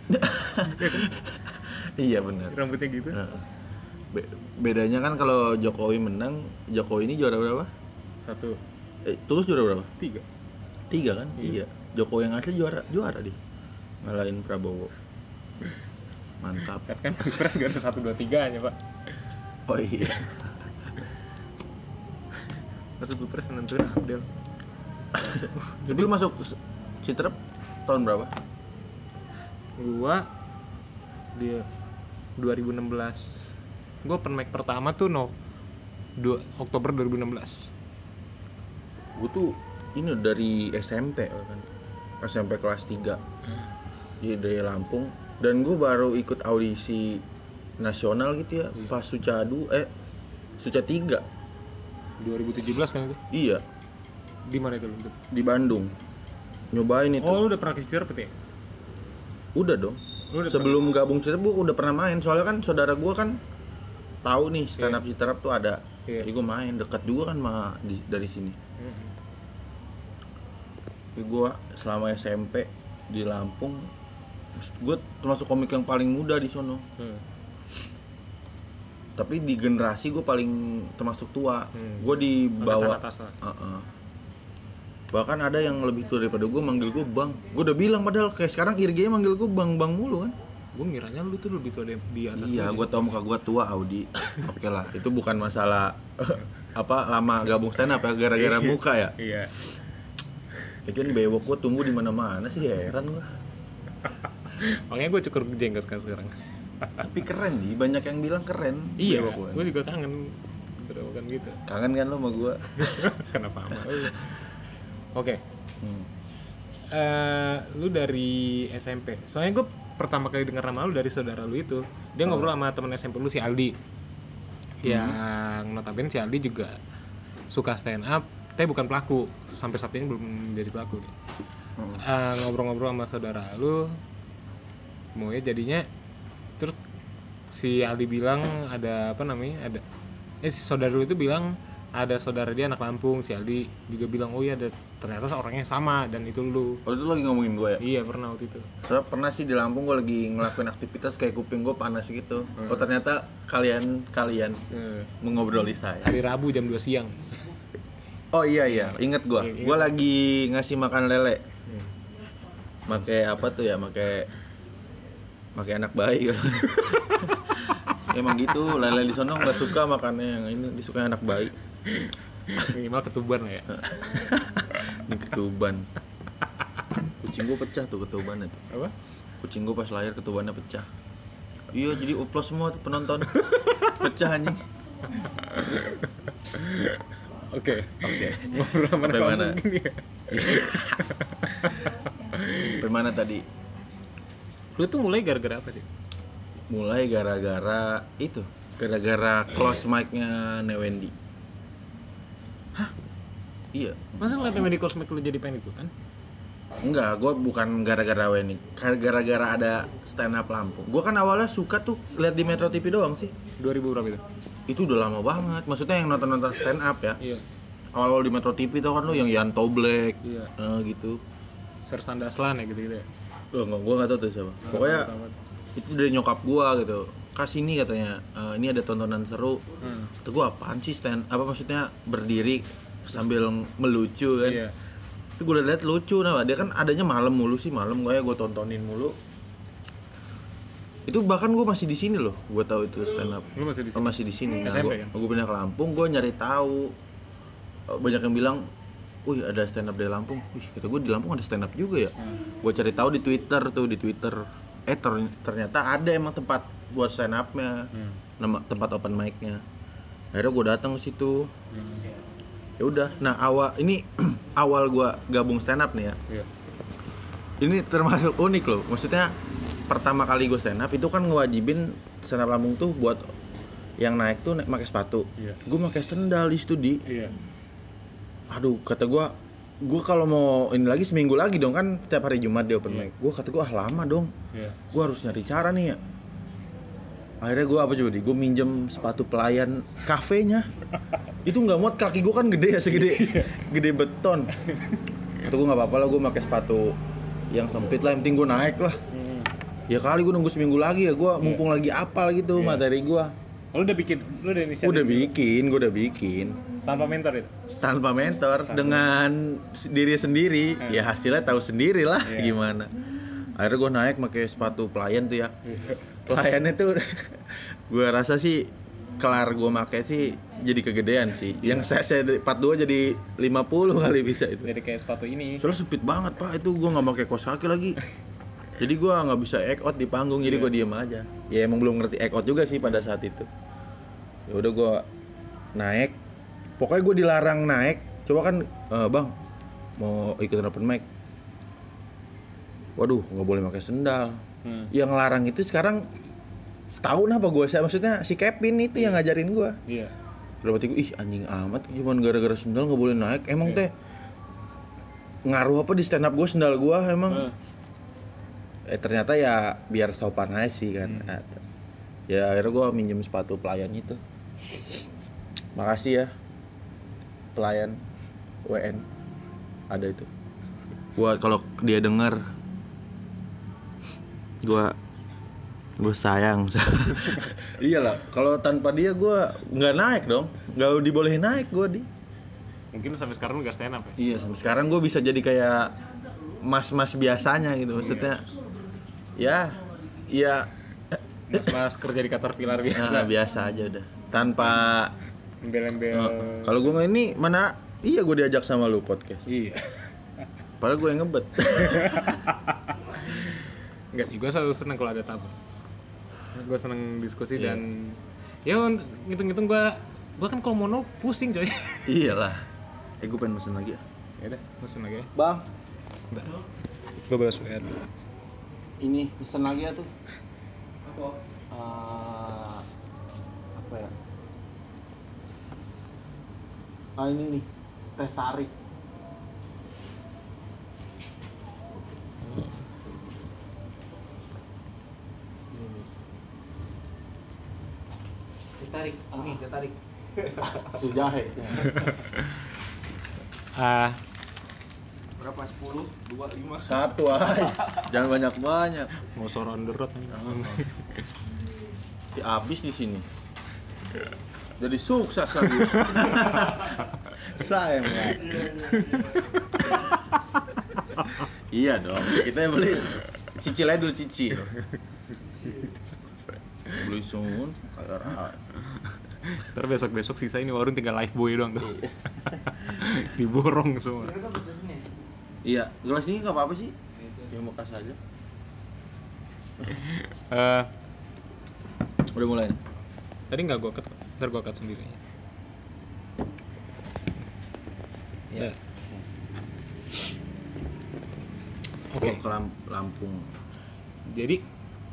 Iya benar. Rambutnya gitu. Nah, be- bedanya kan kalau Jokowi menang, Jokowi ini juara berapa? Satu, Eh, Tulus juara berapa? tiga. Tiga kan? Iya. Iya. Jokowi yang asli juara juara di ngalahin Prabowo. Mantap. Tapi kan Pilpres gak ada satu dua tiga nya pak. Oh iya. Terus Pilpres nentuin Abdel. Jadi lu masuk Citrep tahun berapa? Gua dia dua ribu enam belas. Gua open mic pertama tuh no dua Oktober dua ribu enam belas. Gue tuh ini dari S M P kan. S M P kelas tiga. Iya dari Lampung, dan gue baru ikut audisi nasional gitu ya, Iya. pas Sucadu eh Suca tiga. dua ribu tujuh belas kan itu. Iya, Di mana itu lu? di Bandung. Nyobain itu. Oh, lu udah pernah ke Cirebon ya? Udah dong. Lu udah sebelum gabung stand up gue udah pernah main, soalnya kan saudara gue kan tahu nih stand up Iya. stand up tuh ada. Iya. Jadi gue main dekat juga kan ma, di, dari sini. Hmm. Tapi gue selama S M P di Lampung, gue termasuk komik yang paling muda di sono. Hmm. Tapi di generasi gue paling termasuk tua. Hmm. Gue di bawah. Angkatan atas lah. Uh-uh. Bahkan ada yang lebih tua daripada gue manggil gue bang. Gue udah bilang padahal kayak sekarang I R G manggil gue bang bang mulu kan. Gue ngiranya lu tuh lebih tua di, di atas. Iya, gue tau muka gue tua Audi. Oke lah, itu bukan masalah apa lama gabung stand up ya gara-gara muka ya. Iya. Lagian bewok gue tumbuh di mana-mana sih, heran gue. Makanya gue cukur jenggot kan sekarang. Tapi keren nih, banyak yang bilang keren. Iya, bewok gue. gue juga kangen berokan gitu. Kangen kan lo sama gue? Kenapa sama lu? Oke. Hmm. Eh, lu dari S M P. Soalnya gue pertama kali dengar nama lu dari saudara lu itu. Dia Oh. ngobrol sama temen S M P lu si Aldi. Yang notabene si Aldi juga suka stand up, tapi bukan pelaku. Sampai saat ini belum jadi pelaku dia. Hmm. Eh, ngobrol-ngobrol sama saudara lu, mau ya jadinya terus si Aldi bilang ada apa namanya ada eh si saudara lu itu bilang ada saudara dia anak Lampung. Si Aldi juga bilang oh iya ada ternyata orangnya sama dan itu lu. Oh itu lagi ngomongin gue ya? Iya pernah waktu itu. Soalnya pernah sih di Lampung gue lagi ngelakuin aktivitas kayak kuping gue panas gitu. Hmm. Oh ternyata kalian kalian Eh, mengobroli saya. hari Rabu jam dua siang. Oh iya iya, inget gue. Iya, inget. Gue lagi ngasih makan lele. Hmm. Pakai apa tuh ya? Pakai pakai anak bayi. Emang gitu, lele di sono nggak suka makannya yang ini, disukai anak bayi. Minimal ketuban lah ya. Ini ketuban. Kucing gue pecah tuh ketubannya tuh. Apa? Kucing gue pas lahir ketubannya pecah. Iya jadi uplos semua tuh penonton. Pecah anjing. Oke. Oke. Ngobrol sama Sampai anak mana? Lampung gini ya. Sampai mana tadi? Lu tuh mulai gara-gara apa sih? Mulai gara-gara itu, gara-gara close mic-nya Newendi. Hah? Iya. Masa ngeliat yang di Cosmic lu jadi pengen ikutan? Enggak, gue bukan gara-gara Weni. Gara-gara ada stand up Lampung. Gue kan awalnya suka tuh lihat di Metro T V doang sih. dua ribu berapa itu? Itu udah lama banget. Maksudnya yang nonton-nonton stand up ya. Iya. Awal-awal di Metro T V tuh kan lu yang Yanto Black, Iya. eh, gitu. Sersan Daslan ya gitu-gitu ya. Loh, enggak, gue nggak tahu tuh siapa. Pokoknya itu dari nyokap gue gitu. Kasih ini katanya, "Eh, ini ada tontonan seru." Hmm. Kata gue apaan sih stand? Apa maksudnya berdiri sambil melucu kan? Iya. Itu gue liat lucu, nah dia kan adanya malam mulu sih, malam gue ya gue tontonin mulu. Itu bahkan gue masih di sini loh, gue tahu itu stand up. Lu masih di Oh, masih di sini. Nah, S M P gue, kan? gue pindah ke Lampung, gue nyari tahu. Banyak yang bilang, "Wih, ada stand up dari Lampung." Wih, kata gue di Lampung ada stand up juga ya. Hmm. Gue cari tahu di Twitter tuh, di Twitter. Eh ter- ternyata ada emang tempat buat stand up-nya. Hmm. Nama tempat open mic-nya. Akhirnya gue datang ke situ. Hmm. Ya udah. Nah, awal ini awal gue gabung stand up nih ya. Iya. Ini termasuk unik loh. Maksudnya pertama kali gue stand up itu kan ngewajibin stand up Lampung tuh buat yang naik tuh naik pakai sepatu. Iya. Gue pakai sendal di situ di. Iya. Aduh, kata gue, gue kalau mau ini lagi seminggu lagi dong kan setiap hari Jumat di open Iya. mic. Gue kata gue ah lama dong. Iya. Gue harus nyari cara nih ya. Akhirnya gue apa coba di? Gue minjem sepatu pelayan kafenya. Itu nggak muat, kaki gue kan gede ya segede gede beton. Kata gue nggak apa-apa lah, gue pakai sepatu yang sempit lah, yang penting gue naik lah. Hmm. Ya kali gue nunggu seminggu lagi ya, gue mumpung lagi apal gitu Iya. materi gue. Lu udah bikin, lu udah inisiatif Udah gitu? bikin, gue udah bikin Tanpa mentor itu? tanpa mentor, Tanpa. dengan diri sendiri. Hmm. Ya hasilnya tahu sendiri lah Iya. gimana. Akhirnya gue naik pakai sepatu pelayan tuh ya. Pelayannya tuh gue rasa sih kelar gue pakai sih jadi kegedean sih. Yang saya saya empat puluh dua jadi lima puluh kali bisa itu. Dari kayak sepatu ini. Soalnya sempit banget pak, itu gue nggak pakai kaos kaki lagi. Jadi gue nggak bisa act out di panggung, jadi Iya. gue diem aja. Ya emang belum ngerti act out juga sih pada saat itu. Ya udah gue naik, pokoknya gue dilarang naik. Coba kan, "Eh, bang mau ikutan open mic." Waduh, nggak boleh pakai sendal. Hmm. Yang larang itu sekarang tahu apa gue sih, maksudnya si Kevin itu yang ngajarin gue. Iya. Berarti gue ih anjing amat, cuman gara-gara sendal nggak boleh naik. Emang Iya. teh ngaruh apa di stand up gue sendal gue emang? Hmm. eh ternyata ya biar sopan aja sih kan. Hmm. Ya akhirnya gue minjem sepatu pelayan itu. Makasih ya pelayan W N ada itu. Gua kalau dia denger gua gua sayang. Iyalah, kalau tanpa dia gua nggak naik dong, nggak dibolehin naik gua di. Mungkin sampai sekarang nggak stand up ya? Iya, sampai sekarang gua bisa jadi kayak mas-mas biasanya gitu, maksudnya. Ya, ya. Mas-mas kerja di Caterpillar biasa. Nah, biasa aja udah, tanpa embel-embel. Uh, kalau gue ini mana iya gue diajak sama lu podcast. Iya. Padahal gue yang ngebet. Enggak sih, gue selalu seneng kalau ada tamu. Gue seneng diskusi yeah. Dan ya ngitung-ngitung gue gue kan kalau mono pusing coy. Iyalah. Eh gue pengen pesen lagi ya. Ya udah, pesen lagi ya. Bang. Bentar. Gue balas W R. Ini pesen lagi ya tuh. Apa? Uh, apa ya? Ah ini nih, teh tarik. Teh tarik, ini teh tarik. Sudah ya. Ah, berapa? sepuluh, dua, lima. Satu aja. Jangan banyak-banyak. Mau soro on the road nih. Ya habis di sini. Jadi sukses lagi. Sayang ya. Iya dong. Kita beli cicil aja dulu cicil. Beli sun kayak rahat. Ntar besok-besok sisa ini warung tinggal live boy doang tuh. Diborong semua. Iya, gelas ini nggak apa-apa sih. Yang bekas aja. Uh, Udah mulai. Tadi nggak gue cut, ntar gue cut sendiri. Ya. Oke. Okay. Ke Lampung. Jadi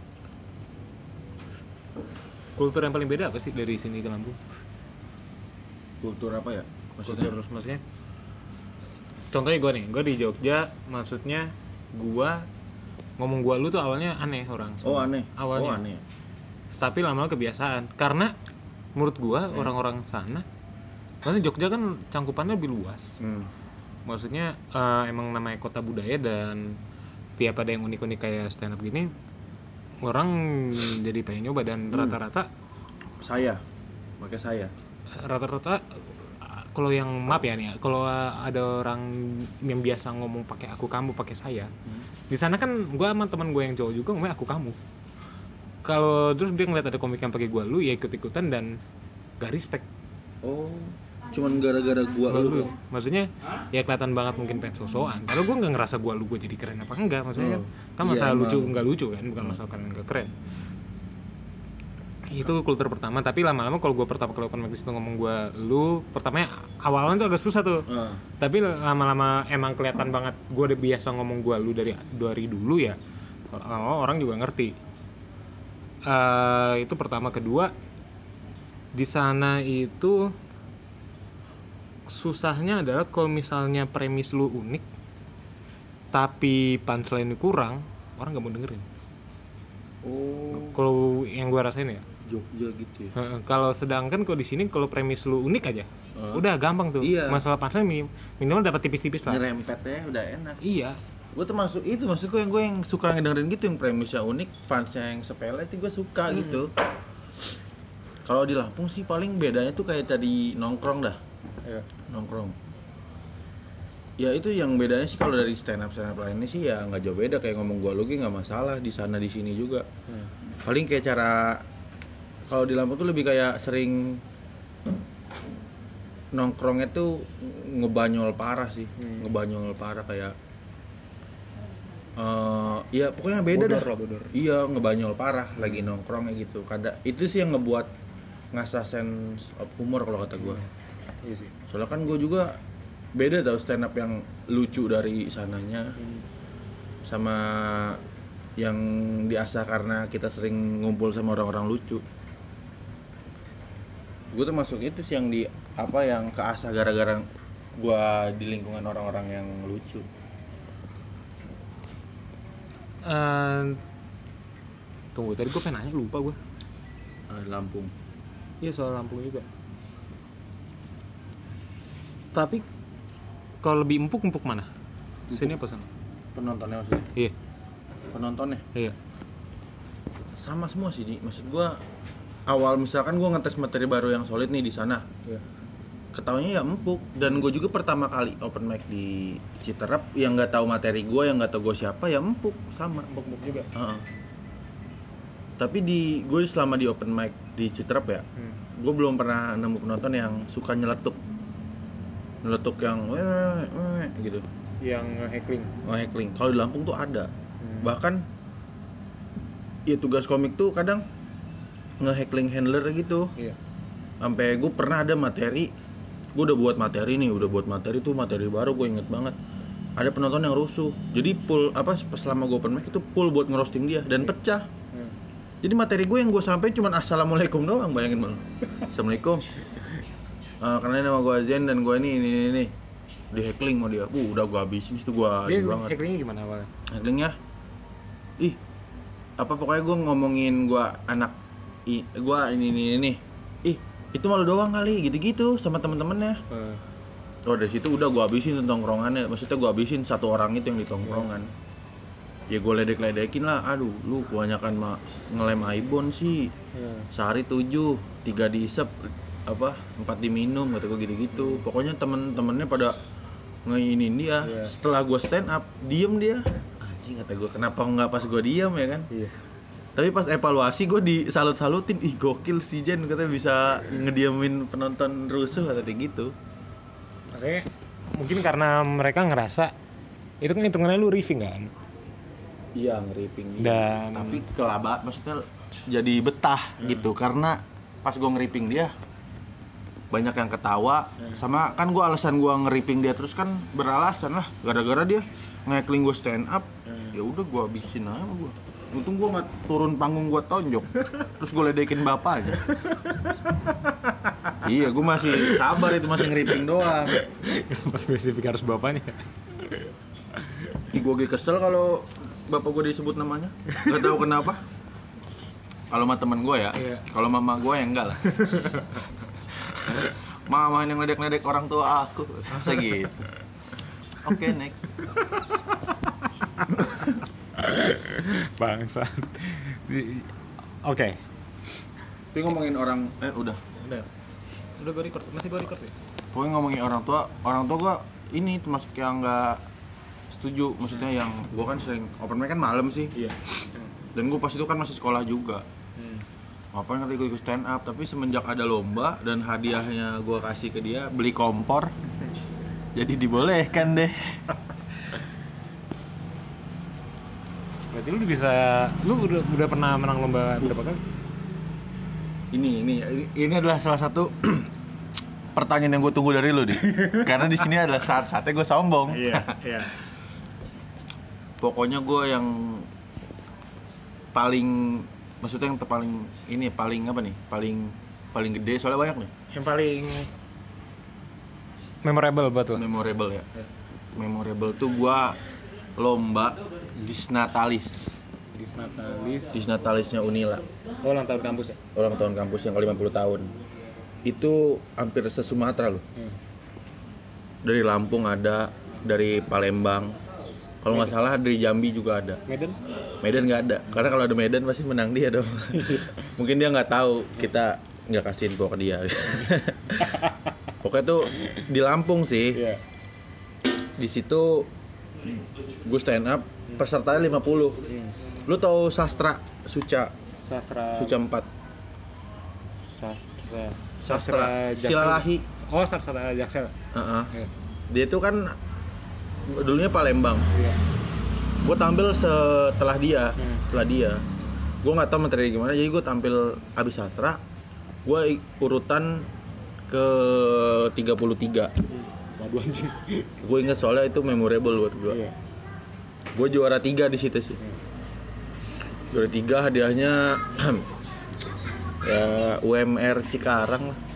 kultur yang paling beda apa sih dari sini ke Lampung? Kultur apa ya? Maksudnya? Kultur maksudnya? Contohnya gue nih, gue di Jogja, maksudnya gue ngomong gue lu tuh awalnya aneh orang. Oh aneh. Awalnya. Oh aneh. Tapi lama-lama kebiasaan. Karena menurut gue hmm. orang-orang sana, karena Jogja kan cangkupannya lebih luas. Hmm. Maksudnya uh, emang namanya kota budaya dan tiap ada yang unik-unik kayak stand up gini, orang jadi pengen nyoba dan hmm. rata-rata saya, pakai saya. Rata-rata kalau yang maaf ya nih, kalau ada orang yang biasa ngomong pakai aku kamu pakai saya, hmm. di sana kan gue sama teman gue yang cowok juga ngomongnya aku kamu. Kalau terus dia ngeliat ada komik yang pakai gue lu, ya ikut-ikutan dan gak respect. Oh, cuman gara-gara gue lu. Maksudnya ya kelihatan banget mungkin pengen sosokan. Kalau gue nggak ngerasa gue lu gue jadi keren apa enggak, maksudnya oh. kan masalah iya, lucu nggak lucu kan, bukan hmm. masalah kalian nggak keren. Itu kultur pertama, tapi lama-lama kalau gue pertama kali open mic itu ngomong gue lu, pertamanya awalnya tuh agak susah tuh. Uh. Tapi lama-lama emang kelihatan banget gue udah biasa ngomong gue lu dari dari dulu ya. Kalau orang juga ngerti. Uh, itu pertama. Kedua, di sana itu susahnya adalah kalau misalnya premis lu unik tapi punchline kurang, orang nggak mau dengerin. Oh. Kalau yang gue rasain ya. Jogja gitu ya. Uh, kalau sedangkan kalau di sini kalau premis lu unik aja, uh. udah gampang tuh. Iya. Masalah punchline minim, minimal dapat tipis-tipis lah. Nyerempetnya udah enak. Iya. Gue termasuk itu, maksud gue yang gue yang suka ngedengerin gitu, yang premisnya unik, punchnya yang sepele itu gue suka hmm. gitu. Kalau di Lampung sih paling bedanya tuh kayak tadi nongkrong dah. Iya. Nongkrong. Ya itu yang bedanya sih kalau dari stand up stand up lainnya sih ya nggak jauh beda, kayak ngomong gue lagi nggak masalah di sana di sini juga. Hmm. Paling kayak cara kalau di Lampung tuh lebih kayak sering nongkrongnya tuh ngebanyol parah sih, hmm. ngebanyol parah kayak uh, ya pokoknya beda bodor, dah. Bodor. Iya ngebanyol parah lagi nongkrongnya gitu. Kada itu sih yang ngebuat ngasah sense of humor kalau kata gue. Iya sih. Soalnya kan gue juga beda tau stand up yang lucu dari sananya hmm. sama yang diasah karena kita sering ngumpul sama orang-orang lucu. Gue termasuk itu sih yang di apa yang keasah gara-gara gue di lingkungan orang-orang yang lucu. Uh, tunggu, tadi gue pengen nanya, lupa gue. Uh, Lampung. Iya, soal Lampung juga. Tapi kalau lebih empuk, empuk mana? Sini apa sana? Penontonnya maksudnya? Iya. Penontonnya? Iya. Sama semua sih, Di. Maksud gua awal misalkan gua ngetes materi baru yang solid nih di sana. Iya. Ketaunya ya empuk, dan gue juga pertama kali open mic di Citerep yang nggak tahu materi gue, yang nggak tahu gue siapa, ya empuk sama. Empuk-empuk juga. Uh-uh. Tapi di gue selama di open mic di Citerep ya, hmm. gue belum pernah nemu penonton yang suka nyeletuk, nyeletuk yang weh weh gitu. Yang heckling. Oh, heckling. Kalau di Lampung tuh ada. Hmm. Bahkan ya tugas komik tuh kadang nge-heckling handler gitu. Iya. Sampai gue pernah ada materi, gue udah buat materi nih, udah buat materi tuh materi baru, gue inget banget. Ada penonton yang rusuh. Jadi full apa selama gue open mic itu full buat ngerosting dia dan pecah. Hmm. Jadi materi gue yang gue sampein cuma assalamualaikum doang, bayangin bang. Assalamualaikum. Uh, karena nama gue Zen dan gue ini ini ini. Di heckling sama dia. Uh, udah gue habisin itu gue dia banget. Hecklingnya gimana awalnya? Hecklingnya, ih, apa pokoknya gue ngomongin gue anak, i, gue ini ini ini. Ih, itu malu doang kali, gitu-gitu sama temen-temennya. Hmm. Oh dari situ udah gue habisin tongkrongannya. Maksudnya gue habisin satu orang itu yang di tongkrongan. Hmm. Ya gue ledek-ledekin lah, aduh lu kebanyakan mah ngelem Aibon sih. Hmm. Sehari tujuh, tiga diisep, apa empat diminum, kata gue gitu-gitu. Pokoknya temen-temennya pada ngeinin dia. Yeah. Setelah gue stand up, diem dia. Anjing, kata gue, kenapa nggak pas gue diem ya kan? Yeah. Tapi pas evaluasi gue disalut-salutin, ih gokil si Jen, katanya bisa ngediemin penonton rusuh, kata dia gitu. Maksudnya mungkin karena mereka ngerasa itu kan hitungannya lu riffing kan? Iya, ngeriping. Dan tapi kelaba, maksudnya jadi betah hmm. gitu, karena pas gue ngeriping dia banyak yang ketawa. Hmm. Sama kan gue alasan gue ngeriping dia terus kan beralasan lah, gara-gara dia nge-heckling gue stand up. Hmm. Ya udah gue habisin aja gue. Untung gue nggak turun panggung gue tonjok, terus gue ledekin bapaknya. Iya, gue masih sabar itu, masih ngeriping doang. Pas spesifik harus bapaknya. Gue lagi kesel kalau bapak gue disebut namanya, nggak tahu kenapa. Kalau sama teman gue ya, yeah. Kalau mama gue ya enggak lah. Mama yang ngedek-ngedek orang tua aku, masa gitu. Oke, okay, next. Bangsat. Oke. Okay. Tapi ngomongin orang, eh udah. Udah. Udah gue record, masih gue record ya. Pokoknya ngomongin orang tua, orang tua gue ini termasuk yang nggak setuju, maksudnya yang gue kan sering open mic kan malam sih. Iya. Dan gue pas itu kan masih sekolah juga. Hmm. Ngapain kata gue ikut stand up, tapi semenjak ada lomba dan hadiahnya gue kasih ke dia beli kompor, jadi dibolehkan deh. Berarti lu bisa, lu udah, udah pernah menang lomba berapa kali? Ini ini ini adalah salah satu pertanyaan yang gue tunggu dari lu nih. Karena di sini adalah saat-saatnya gue sombong. Iya, iya. Pokoknya gue yang paling, maksudnya yang terpaling ini paling apa nih? Paling paling gede, soalnya banyak nih. Yang paling memorable buat lo? Memorable ya. ya. Memorable tuh gue lomba Disnatalis. Disnatalis. Disnatalisnya Unila. Oh, ulang tahun kampus ya? Ulang tahun kampus yang ke lima puluh tahun. Itu hampir se-Sumatera loh. Hmm. Dari Lampung ada, dari Palembang. Kalau nggak salah dari Jambi juga ada. Medan? Medan nggak ada. Karena kalau ada Medan pasti menang dia dong. Mungkin dia nggak tahu kita nggak kasih info ke dia. Pokoknya tuh di Lampung sih. Yeah. Di situ gue stand up, pesertanya lima puluh. Hmm. Lu tahu sastra Suca? Sastra Suca empat. Sastra Sastra Silalahi. Oh, sastra Jaksel. Uh-uh. Yeah. Dia tuh kan dulunya Palembang. Yeah. Gue tampil setelah dia, hmm. setelah dia. Gue nggak tahu materi gimana, jadi gue tampil abis sastra. Gue urutan ke tiga puluh tiga. Waduh anjing. Gue inget soalnya itu memorable buat gue. Yeah. Gue juara tiga di situ sih. Hmm. Juara tiga, hadiahnya ya U M R Cikarang lah.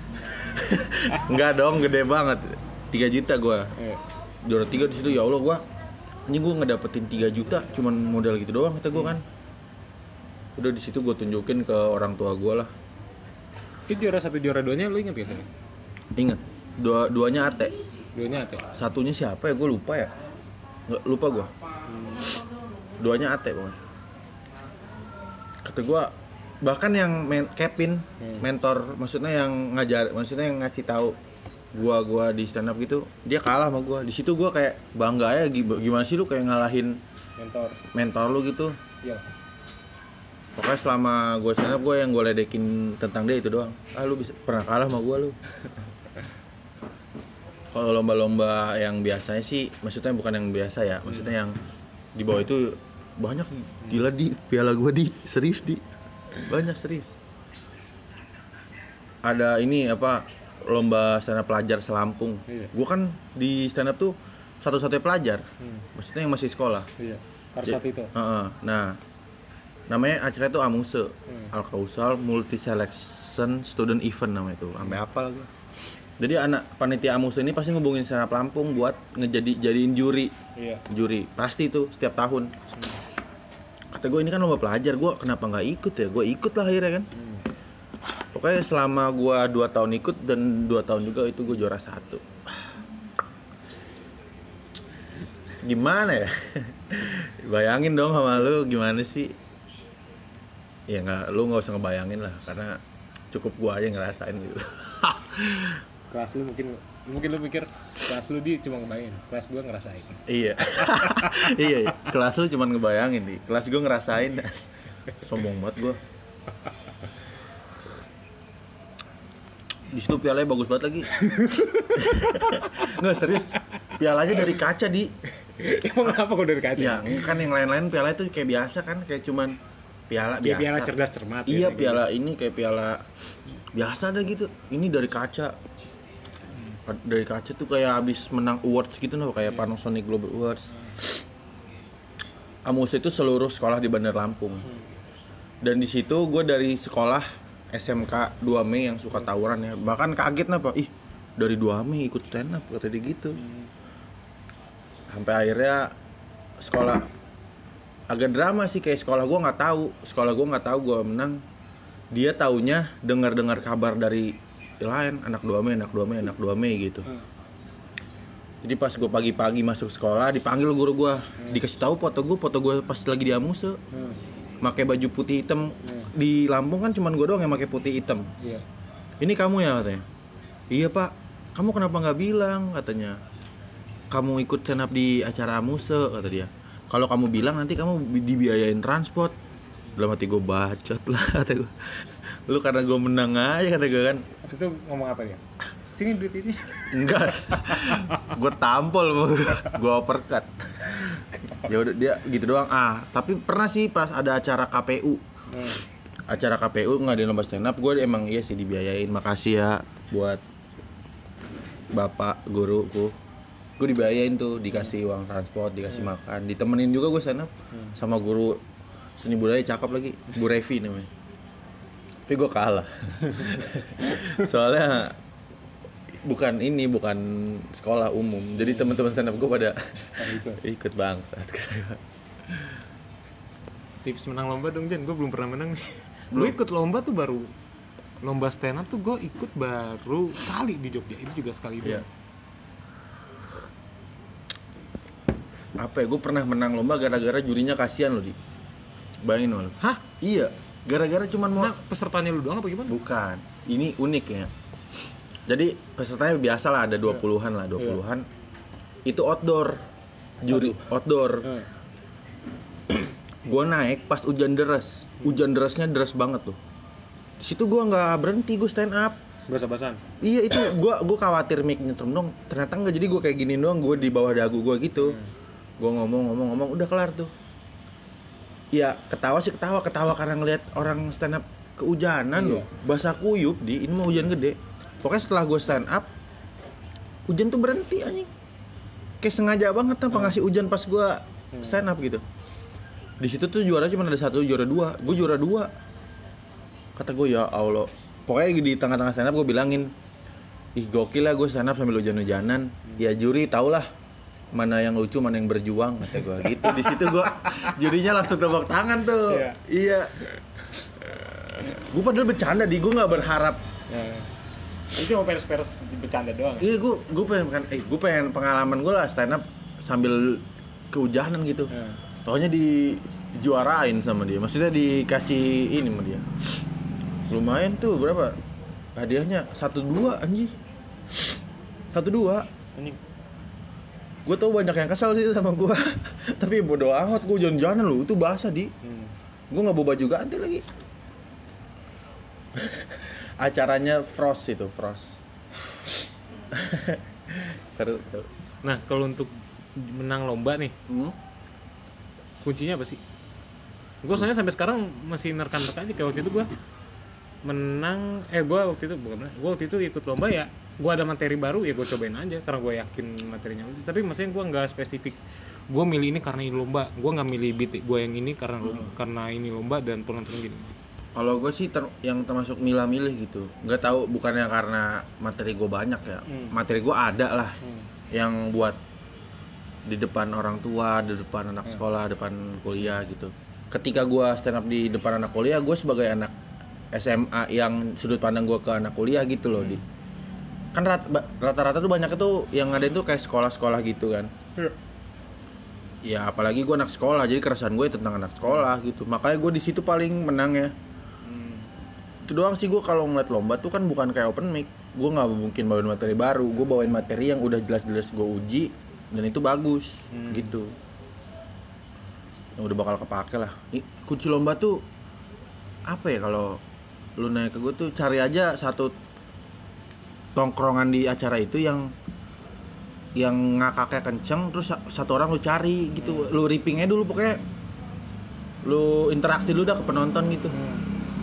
Enggak dong, gede banget. tiga juta gue. Yeah. Juara tiga di situ, ya Allah, gue anjing gue ngedapetin tiga juta cuman modal gitu doang kata gue kan. Udah di situ gue tunjukin ke orang tua gue lah. Itu juara satu juara duanya lu inget gak sih? Ingat, dua duanya Ate. Duanya Ate. Satunya siapa ya? Gue lupa ya. Nggak lupa gue. Hmm. Duanya Ate pokoknya. Kata gue bahkan yang men- Kevin Hmm. mentor, maksudnya yang ngajar, maksudnya yang ngasih tahu gua gua di stand up gitu, dia kalah sama gua. Di situ gua kayak bangga ya, gimana sih lu kayak ngalahin Mentor. mentor lu gitu. Iya. Pokoknya selama gua stand up gua yang gua ledekin tentang dia itu doang. Ah lu bisa pernah kalah sama gua lu. Kalau lomba-lomba yang biasanya sih, maksudnya bukan yang biasa ya, maksudnya yang di bawah itu banyak gila di piala gua di serius di banyak serius. Ada ini apa lomba stand up pelajar selampung. Iya. Gua kan di stand up tuh satu-satunya pelajar. Hmm. Maksudnya yang masih sekolah. Iya. Karsat itu. Heeh. Nah, namanya acara itu Amuse. Hmm. Al-Kausal Multi Selection Student Event namanya itu. Sampai hafal gua. Jadi anak panitia Amuse ini pasti ngubungin stand up Lampung buat ngejadi jadiin juri. Iya. Juri. Pasti itu setiap tahun. Kata gue ini kan lomba pelajar, gue kenapa nggak ikut ya? Gue ikut lah akhirnya kan. Hmm. Pokoknya selama gue dua tahun ikut dan dua tahun juga itu gue juara satu. Gimana ya? Bayangin dong sama lu gimana sih? Ya nggak, lu nggak usah ngebayangin lah karena cukup gue aja ngerasain gitu. Kelas lu mungkin mungkin lu pikir kelas lu di cuma ngebayangin, kelas gua ngerasain. Iya. Iya, iya. Kelas lu cuma ngebayangin di. Kelas gue ngerasain. Sombong banget gue. Di situ pialanya bagus banget lagi. Nggak serius. Pialanya dari kaca di. Emang kenapa kok dari kaca? Iya, kan yang lain-lain piala itu kayak biasa kan, kayak cuman piala Kayak biasa. piala cerdas cermat. Iya, ya, piala gitu. Ini kayak piala biasa dah gitu. Ini dari kaca. Dari kaca tuh kayak habis menang awards gitu loh, kayak Panasonic Global Awards. Amuse itu seluruh sekolah di Bandar Lampung. Dan di situ gue dari sekolah S M K dua Mei yang suka tawuran ya. Bahkan kaget napa, ih dari dua Mei ikut stand up kata dia gitu. Sampai akhirnya sekolah agak drama sih, kayak sekolah gue nggak tahu, sekolah gue nggak tahu gue menang. Dia taunya dengar-dengar kabar dari lain, anak dua Mei, anak dua Mei, anak dua Mei gitu. Hmm. Jadi pas gue pagi-pagi masuk sekolah dipanggil guru gue, hmm. dikasih tahu foto gue, foto gue pas lagi di Amuse, hmm. pakai baju putih hitam. Hmm. Di Lampung kan cuman gue doang yang pakai putih hitam. Yeah. Ini kamu ya katanya. Iya pak, kamu kenapa nggak bilang katanya? Kamu ikut stand up di acara Amuse kata dia. Kalau kamu bilang nanti kamu dibiayain transport. Dalam hati gue bacot lah kata gue. Lu karena gue menang aja kata gue kan. Habis itu ngomong apa dia? Sini duit ini. Enggak. Gue tampol, gue uppercut. Ya udah dia gitu doang. Ah, tapi pernah sih pas ada acara K P U. Hmm. Acara K P U ngadain lomba stand up, gue emang iya sih dibiayain. Makasih ya buat bapak guruku. Gue dibiayain tuh, dikasih uang transport, dikasih hmm. makan, ditemenin juga gue stand up hmm. sama guru seni budaya cakep lagi, Bu Revi namanya. Tapi gue kalah. Soalnya bukan ini, bukan sekolah umum. Jadi teman-teman stand up gue pada ikut, ikut bangsat. Tips menang lomba dong Jan, gue belum pernah menang nih. Gue ikut lomba tuh baru lomba stand up tuh gue ikut baru kali di Jogja, itu juga sekali doang. Yeah. Apa ya, gue pernah menang lomba gara-gara jurinya kasihan loh di. Bayangin loh. Hah? Iya. Gara-gara cuman mau nah, pesertanya lu doang apa gimana? Bukan. Ini unik ya. Jadi pesertanya biasa lah, ada dua puluhan lah, dua puluhan. Yeah. Itu outdoor. Juri Aduh. outdoor. Yeah. Gue naik pas hujan deras. Hujan derasnya deras banget tuh. Di situ gue nggak berhenti, gue stand up. Basah-basahan. Iya itu gue gue khawatir mic nyetrum dong. Ternyata nggak, jadi gue kayak gini doang, gue di bawah dagu gue gitu. Hmm. Gue ngomong-ngomong-ngomong udah kelar tuh. Ya ketawa sih ketawa ketawa karena ngelihat orang stand up kehujanan iya. loh, basah kuyup di ini mau hujan gede. Pokoknya setelah gue stand up, hujan tuh berhenti anjing. Kayak sengaja banget apa hmm. ngasih hujan pas gue stand up gitu. Di situ tuh juara cuma ada satu, juara dua. Gue juara dua. Kata gue ya Allah. Pokoknya di tengah-tengah stand up gue bilangin, ih gokil lah gue stand up sambil hujan-hujanan. Hmm. Ya juri tau lah. mana yang lucu, mana yang berjuang kata gue gitu. Di situ gue jadinya langsung tepuk tangan tuh. Iya. Iya. Gue padahal bercanda di, gue nggak berharap. Ya. Itu cuma peres-peres bercanda doang. Iya, gue gue pengen kan, eh gue pengen pengalaman gue lah stand up sambil kehujanan gitu. Ya. Taunya dijuarain sama dia, maksudnya dikasih ini sama dia. Lumayan tuh, berapa hadiahnya? Satu dua anjir. Satu dua. Anjing. Gue tau banyak yang kesel sih sama gue. Tapi bodo amat, gue jalan-jalan lu, itu bahasa di. Hmm. Gue nggak bawa baju ganti lagi. Acaranya Frost itu, Frost. Seru tuh. Nah, kalau untuk menang lomba nih, Hmm? kuncinya apa sih? Gue soalnya sampai sekarang masih nerkan-nerkan aja. Kayak waktu itu gue menang, eh gue waktu itu bukan menang, gue waktu itu ikut lomba ya. Gue ada materi baru ya gue cobain aja karena gue yakin materinya. Tapi maksudnya gue nggak spesifik. Gue milih ini karena ini lomba. Gue nggak milih beat gue yang ini karena lomba, Hmm. karena ini lomba dan penonton gini. Kalau gue sih ter- yang termasuk milah-milih gitu. Nggak tahu, bukannya karena materi gue banyak ya. Hmm. Materi gue ada lah Hmm. yang buat di depan orang tua, di depan anak Hmm. sekolah, depan kuliah gitu. Ketika gue stand up di depan anak kuliah, gue sebagai anak S M A yang sudut pandang gue ke anak kuliah gitu loh. Di kan rat- ba- rata-rata tuh banyak itu yang ada itu kayak sekolah-sekolah gitu kan. Iya. Ya apalagi gue anak sekolah, jadi keresahan gue tentang anak sekolah gitu. Makanya gue di situ paling menang ya. Hmm. Itu doang sih gue kalau ngeliat lomba tuh kan bukan kayak open mic. Gue nggak mungkin bawain materi baru, gue bawain materi yang udah jelas-jelas gue uji dan itu bagus. Hmm. Gitu. Yang udah bakal kepake lah. Ih, kunci lomba tuh apa ya, kalau lu nanya ke gue tuh cari aja satu tongkrongan di acara itu yang yang ngakaknya kenceng, terus sa- satu orang lu cari gitu. Lu rippingnya dulu pokoknya, lu interaksi dulu dah ke penonton gitu. Hmm.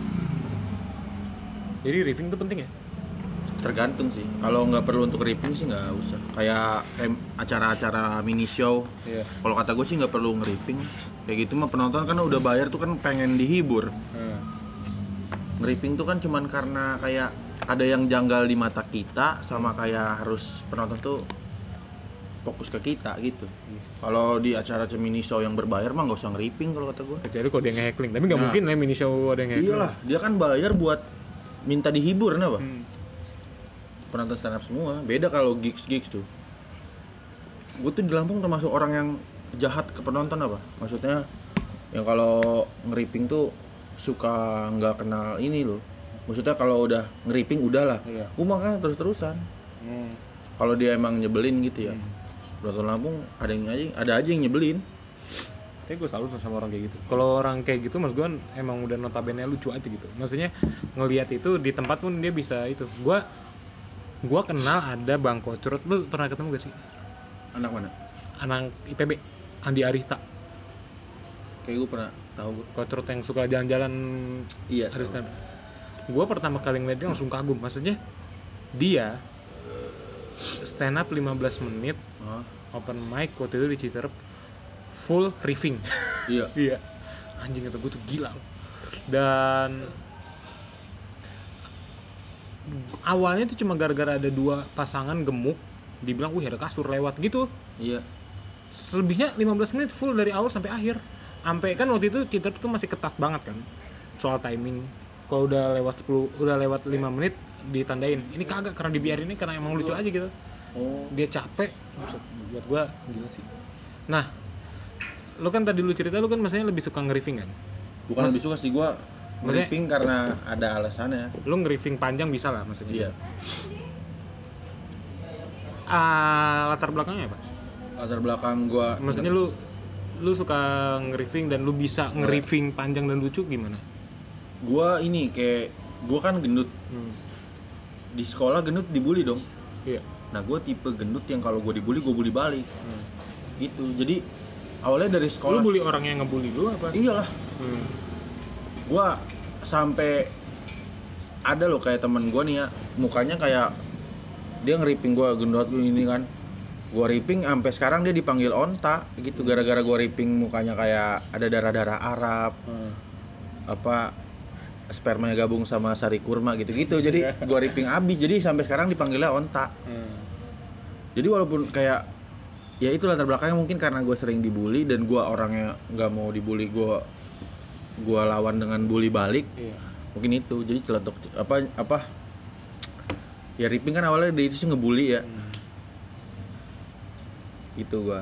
Jadi riffing itu penting ya? Tergantung sih, kalau nggak perlu untuk ripping sih nggak usah. Kayak kayak acara-acara mini show, Iya. kalau kata gue sih nggak perlu ngeripping. Kayak gitu mah penonton kan udah bayar tuh kan pengen dihibur. Hmm. Ngeripping tuh kan cuman karena kayak ada yang janggal di mata kita, sama kayak harus penonton tuh fokus ke kita gitu. Kalau di acara mini show yang berbayar mah nggak usah ngeripping kalau kata gue. Kecuali kalau dia nge-heckling, tapi nggak Nah. mungkin lah mini show ada yang nge-heckling. Iyalah, dia kan bayar buat minta dihibur, kenapa? Hmm. Penonton stand up semua. Beda kalau gigs-gigs tuh. Gue tuh di Lampung termasuk orang yang jahat ke penonton apa? Maksudnya yang kalau ngeripping tuh suka nggak kenal ini loh. Maksudnya kalau udah ngeripping udahlah. Iya. Gue makan terus-terusan. Hmm. Kalau dia emang nyebelin gitu ya. Hmm. Penonton Lampung ada yang aja, ada aja yang nyebelin. Tapi gue selalu sama orang kayak gitu. Kalau orang kayak gitu, mas gue emang udah notabene lucu aja gitu. Maksudnya ngelihat itu di tempat pun dia bisa itu. Gue gue kenal ada Bang Kocrot, lu pernah ketemu gak sih? Anak mana? Anak I P B, Andi Arita. Kayak gue pernah tahu gue. Kocrot yang suka jalan-jalan. Iya. Ada stand. Gue pertama kali ngeliat dia langsung kagum. Maksudnya dia stand up lima belas menit, Hah? open mic waktu itu di Citerep, full riffing. Iya. Iya, anjing kata gue tuh gila loh. Dan awalnya itu cuma gara-gara ada dua pasangan gemuk, dibilang wih ada kasur lewat gitu. Iya. Selebihnya lima belas menit full dari awal sampai akhir. Sampai kan waktu itu Citerep tuh masih ketat banget kan soal timing. Kalau udah lewat sepuluh, udah lewat lima menit ditandain. Ini kagak, karena dibiarin ini karena emang lucu aja gitu. Oh. Dia capek. Buset, buat gua gila sih. Nah, lu kan tadi lu cerita lu kan maksudnya lebih suka nge-riffing kan? Bukan Mas- lebih suka sih gue Maksudnya- ngeripping karena ada alasannya. Lu nge-riffing panjang bisa lah maksudnya. Iya. Ah, latar belakangnya apa? Latar belakang gue. Maksudnya lu lu suka nge-riffing dan lu bisa nge-riffing panjang dan lucu gimana? Gue ini kayak gue kan gendut. Hmm. Di sekolah gendut dibully dong. Iya. Nah gue tipe gendut yang kalau gue dibully gue bully balik. Hmm. Gitu. Jadi awalnya dari Lu sekolah. bully orang yang ngebully lu apa? Iyalah. Hmm. Gue sampai ada loh kayak temen gue nih ya, mukanya kayak dia nge-ripping gue gendut gue ini kan. Gue ripping sampai sekarang dia dipanggil onta gitu, gara-gara gue ripping mukanya kayak ada darah-darah Arab, Hmm. apa spermanya gabung sama sari kurma gitu-gitu. Jadi gue ripping abis, jadi sampai sekarang dipanggilnya onta. Hmm. Jadi walaupun kayak ya itu latar belakangnya mungkin karena gue sering dibully dan gue orangnya nggak mau dibully, gue gue lawan dengan bully balik. Iya. Mungkin itu jadi celetuk apa apa ya, ripping kan awalnya dia itu sih ngebully ya. Hmm. Gitu gue.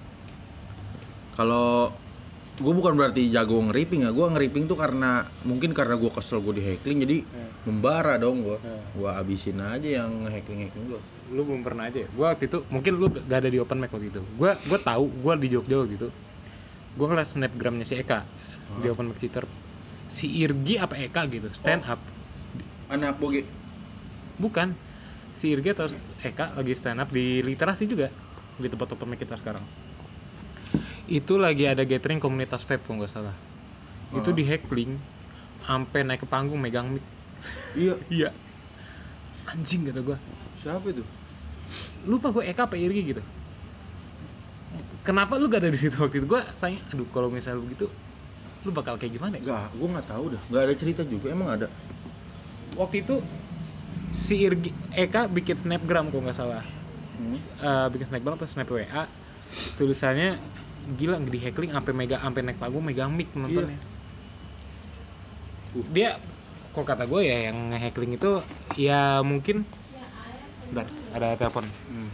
Kalau gue bukan berarti jago nge-ripping ya, gue nge-ripping tuh karena mungkin karena gue kesel gue di hacking jadi yeah. membara dong gue. Yeah. Gue abisin aja yang nge-hacking hacking gue. Lu belum pernah aja ya? Gue waktu itu mungkin lu gak ada di open mic waktu itu. Gue gue tahu gue di Jogja waktu itu. Gue ngeliat snapgramnya si Eka oh. di open mic Twitter. Si Irgi apa Eka gitu stand oh. up. Anak boge. Bukan. Si Irgi atau Eka lagi stand up di literasi juga di tempat open mic kita sekarang. Itu lagi ada gathering komunitas vape kalau nggak salah. Uh-huh. Itu di hacking, sampai naik ke panggung megang mic. Iya. Iya. Anjing kata gue. Siapa itu? Lupa gue Eka apa Irgi gitu. Kenapa lu gak ada di situ waktu itu? Gue sayang, aduh kalau misalnya begitu, lu bakal kayak gimana? Gak, gue nggak tahu dah. Gak ada cerita juga. Emang ada? Waktu itu si Irgi, Eka bikin snapgram kalau nggak salah. Hmm. Uh, bikin snapgram apa snap W A. Tulisannya gila di hacking sampai mega sampai naik panggung megang mic nontonnya. Iya. Uh. Dia kok kata gue ya yang nge-hacking itu ya mungkin bentar, ada telepon. Hmm.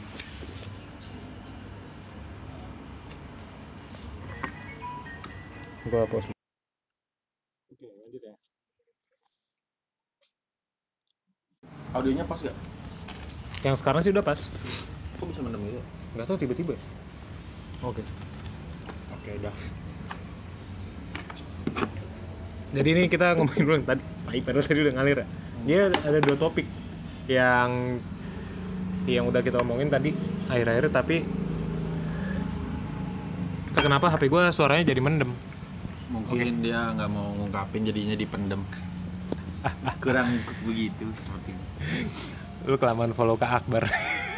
Gue pause. Oke, lanjut ya. Audionya pas gak? Yang sekarang sih udah pas. Kok bisa mendem gitu? Gak tau tiba-tiba. Oke. Oke, udah. Jadi ini kita ngomongin dulu tadi. Baik, padahal tadi udah ngalir ya. Dia ada dua topik yang yang udah kita omongin tadi akhir-akhir, tapi kenapa H P gue suaranya jadi mendem? Mungkin okay. Dia nggak mau ngungkapin jadinya dipendem. Kurang begitu seperti itu. Lu kelamaan follow Kak Akbar.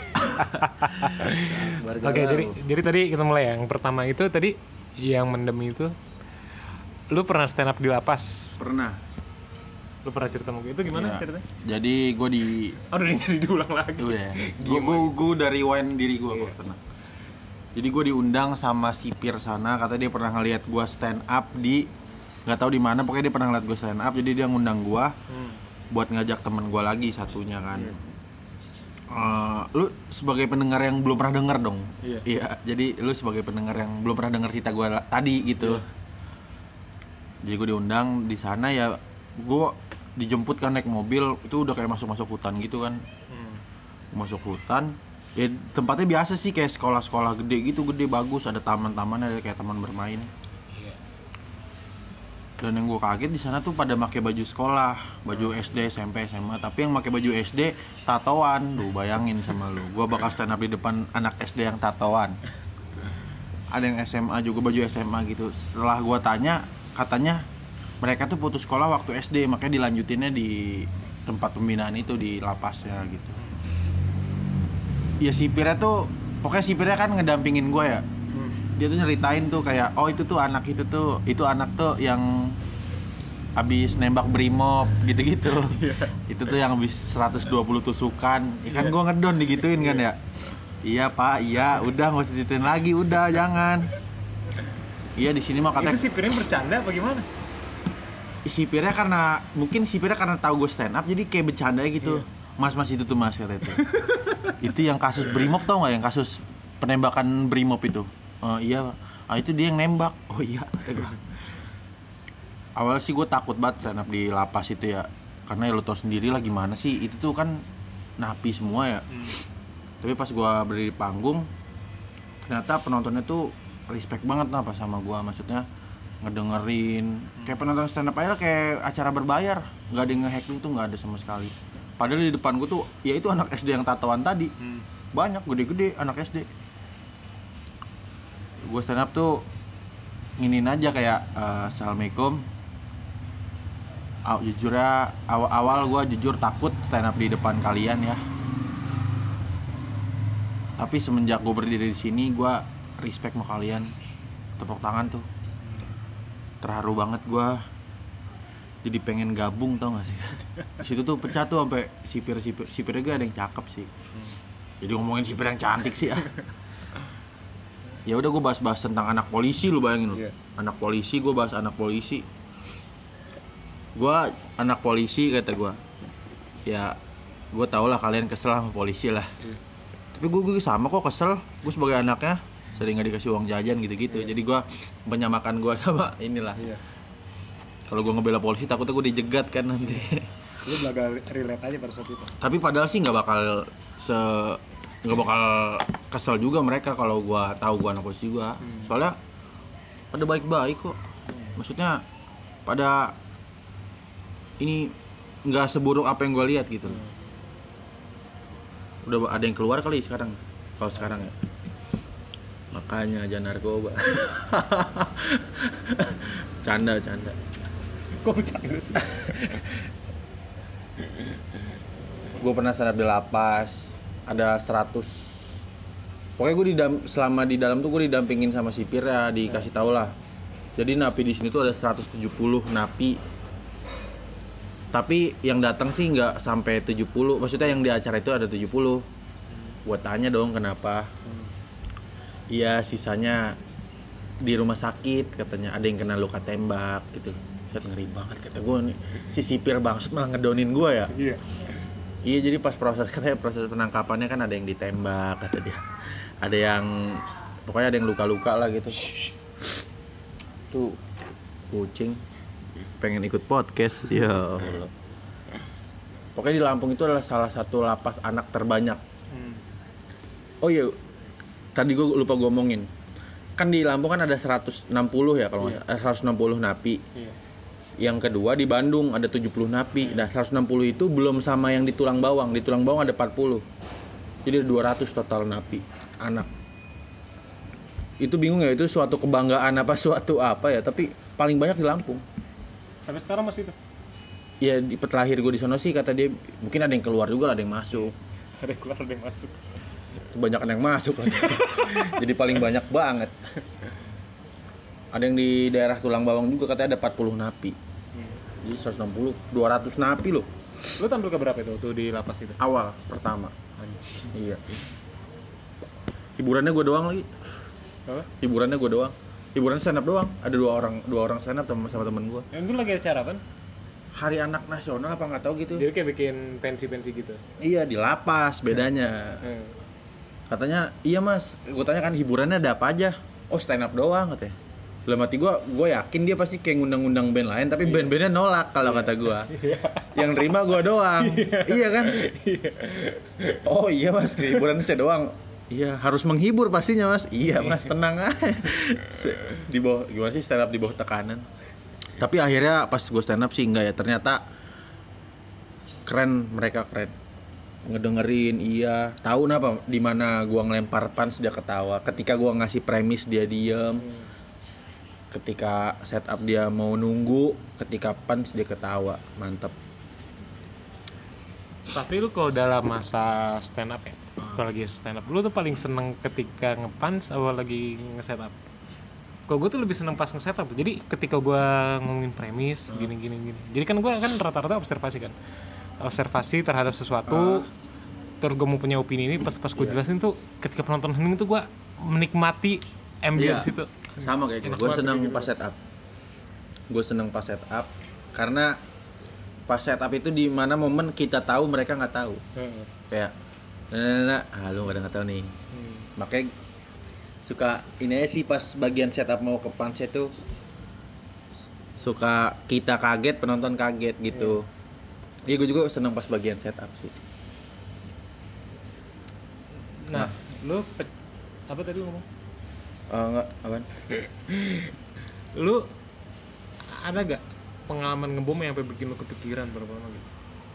Oke, okay, jadi jadi tadi kita mulai yang pertama itu tadi yang mendem itu. Lu pernah stand up di lapas? Pernah. Lu pernah cerita mau itu gimana ya. Ceritanya? Jadi gue di oh udah jadi diulang lagi. Udah. Gue gue gue dari rewind diri gue yeah. Pernah. Jadi gue diundang sama sipir sana, katanya dia pernah ngeliat gue stand up di nggak tahu di mana, pokoknya dia pernah ngeliat gue stand up, jadi dia ngundang gue hmm. buat ngajak temen gue lagi satunya kan. Hmm. Uh, lu sebagai pendengar yang belum pernah denger dong. Iya. Iya. Jadi lu sebagai pendengar yang belum pernah denger cerita gue la- tadi gitu. Yeah. Jadi gue diundang di sana ya, gue dijemput kan naik mobil, itu udah kayak masuk-masuk hutan gitu kan. Hmm. Masuk hutan. Ya tempatnya biasa sih kayak sekolah-sekolah gede gitu, gede bagus, ada taman-taman, ada kayak taman bermain. Iya. Dan yang gue kaget di sana tuh pada pakai baju sekolah, baju S D, S M P, S M A, tapi yang pakai baju S D tatoan. Duh, bayangin sama lu, gue bakal stand up di depan anak S D yang tatoan. Ada yang S M A juga baju S M A gitu. Setelah gue tanya, katanya mereka tuh putus sekolah waktu S D, makanya dilanjutinnya di tempat pembinaan itu di lapasnya gitu. Ya sipirnya tuh, pokoknya sipirnya kan ngedampingin gue ya. Hmm. Dia tuh nyeritain tuh kayak, oh itu tuh anak itu tuh, itu anak tuh yang habis nembak brimob gitu-gitu. Yeah. Itu tuh yang habis seratus dua puluh tusukan. Ya kan yeah. Gue ngedon digituin kan ya. Iya pak, iya, udah nggak usah ceritain lagi, udah jangan. Iya di sini mah katanya. Itu sipirnya bercanda apa gimana? Sipirnya karena, mungkin sipirnya karena tahu gue stand up, jadi kayak bercanda gitu. Yeah. Mas mas itu tuh mas kata itu. Itu yang kasus brimob tau nggak, yang kasus penembakan brimob itu. Uh, iya, ah, itu dia yang nembak. Oh iya. Awalnya sih gue takut banget stand up di lapas itu ya, karena ya lo tau sendiri lah gimana sih, itu tuh kan napi semua ya. Hmm. Tapi pas gue berdiri di panggung, ternyata penontonnya tuh respect banget lah pas sama gue, maksudnya ngedengerin. Hmm. Kayak penonton stand up aja lah, kayak acara berbayar, nggak ada yang nge-hacking tuh, nggak ada sama sekali. Padahal di depan gue tuh, ya itu anak S D yang tatoan tadi. Hmm. Banyak, gede-gede anak S D. Gue stand up tuh nginin aja kayak, uh, Assalamualaikum. Aw, jujur ya, awal-awal gue jujur takut stand up di depan kalian ya. Tapi semenjak gue berdiri di sini, gue respect sama kalian. Tepuk tangan tuh. Terharu banget gue. Jadi pengen gabung tau gak sih. Di situ tuh pecah tuh sampai sipir-sipir sipirnya gak ada yang cakep sih. Hmm. Jadi ngomongin sipir yang cantik sih ya. ya udah gue bahas-bahas tentang anak polisi, lu bayangin lu. Iya. Anak polisi, gue bahas anak polisi. Gue anak polisi kata gue. Ya gue tau lah kalian kesel sama polisi lah. Iya. Tapi gue gue sama kok kesel. Gue sebagai anaknya sering nggak dikasih uang jajan gitu-gitu. Iya. Jadi gue menyamakan gue sama inilah. Iya. Kalau gue ngebela polisi takutnya gue dijegat kan nanti. Lu belaga relate aja pada saat itu. Tapi padahal sih nggak bakal se nggak bakal kesel juga mereka kalau gua tahu gua anak polisi gua. Hmm. Soalnya pada baik-baik kok. Hmm. Maksudnya pada ini nggak seburuk apa yang gua lihat gitu. Hmm. Udah ada yang keluar kali sekarang. Kalau sekarang ya. Makanya aja narkoba. Canda, canda. Kok bercanda sih? Gue pernah stand up di lapas, ada seratus. Pokoknya gue di dam- selama di dalam tuh gue didampingin sama sipir ya, dikasih tau lah. Jadi napi di sini tuh ada seratus tujuh puluh napi. Tapi yang datang sih nggak sampai tujuh puluh. Maksudnya yang di acara itu ada tujuh puluh. Gue tanya dong kenapa. Iya, sisanya di rumah sakit katanya, ada yang kena luka tembak gitu. Saya ngeri banget kata gue nih. Si sipir bangsat malah ngedonin gue ya. Iya. Iya, jadi pas proses katanya proses penangkapannya kan ada yang ditembak kata dia. Ada yang pokoknya ada yang luka-luka lah gitu. Tuh kucing pengen ikut podcast. Ya Allah. Pokoknya di Lampung itu adalah salah satu lapas anak terbanyak. Hmm. Oh iya, tadi gue lupa gue ngomongin. Kan di Lampung kan ada seratus enam puluh ya kalau nggak salah, seratus enam puluh napi. Iya. Yang kedua di Bandung ada tujuh puluh napi. Nah, seratus enam puluh itu belum sama yang di Tulang Bawang. Di Tulang Bawang ada empat puluh. Jadi ada dua ratus total napi anak. Itu bingung ya, itu suatu kebanggaan apa suatu apa ya, tapi paling banyak di Lampung. Sampai sekarang masih itu? Ya di petelahir gue di sono sih kata dia mungkin ada yang keluar juga, ada yang masuk. Ada yang keluar, ada yang masuk. Kebanyakan yang masuk lagi. Jadi paling banyak banget. Ada yang di daerah Tulang Bawang juga katanya ada empat puluh napi. Jadi seratus enam puluh, dua ratus napi loh. Lu tampil ke berapa itu tuh di lapas itu? Awal, pertama. Anjing. Iya. Hiburannya gue doang lagi. Apa? Hiburannya gue doang. Hiburan stand up doang. Ada dua orang, dua orang stand up sama, sama temen gue. Yang itu lagi acara kan? Hari Anak Nasional apa nggak tahu gitu. Dia kayak bikin pensi-pensi gitu. Iya, di lapas bedanya. Hmm. Katanya, iya mas, gue tanya kan hiburannya ada apa aja? Oh stand up doang katanya. Dalam hati gue, gue yakin dia pasti kayak ngundang-ngundang band lain, tapi band-bandnya nolak kalau kata gue. Yang nerima gue doang. Iya kan? Oh iya mas, hiburan saya doang. Iya, harus menghibur pastinya mas. Iya mas, tenang aja. Di bawah, gimana sih stand up di bawah tekanan? Tapi akhirnya pas gue stand up sih enggak ya, ternyata keren, mereka keren. Ngedengerin, iya. Tahu kenapa? Di mana gue ngelempar punch dia ketawa. Ketika gue ngasih premis dia diem. Ketika setup dia mau nunggu, ketika punch dia ketawa, mantep. Tapi lu kalau dalam masa stand up ya, hmm. kalau lagi stand up, lu tuh paling seneng ketika nge-punch atau lagi nge-setup? Kalau gue tuh lebih seneng pas nge-setup. Jadi ketika gue ngomongin premis, hmm. gini gini gini. Jadi kan gue kan rata-rata observasi kan, observasi terhadap sesuatu. Hmm. Terus gue mau punya opini ini, pas pas gue yeah. jelasin tuh, ketika penonton hening tuh gue menikmati ambience yeah. itu. Sama kayak gitu. Gue seneng pas setup. Gue seneng pas setup karena pas setup itu di mana momen kita tahu mereka nggak tahu. Hmm. Kayak, nah, nah, nah, ah lu nggak tahu nih. Hmm. Makanya suka ini aja sih pas bagian setup mau ke punch itu suka kita kaget, penonton kaget gitu. Iya, hmm. gue juga seneng pas bagian setup sih. Nah, nah. lu pe- apa tadi lu ngomong? Uh, enggak, apaan? Lu ada gak pengalaman ngebom yang sampai bikin lu kepikiran berapa-lama gitu?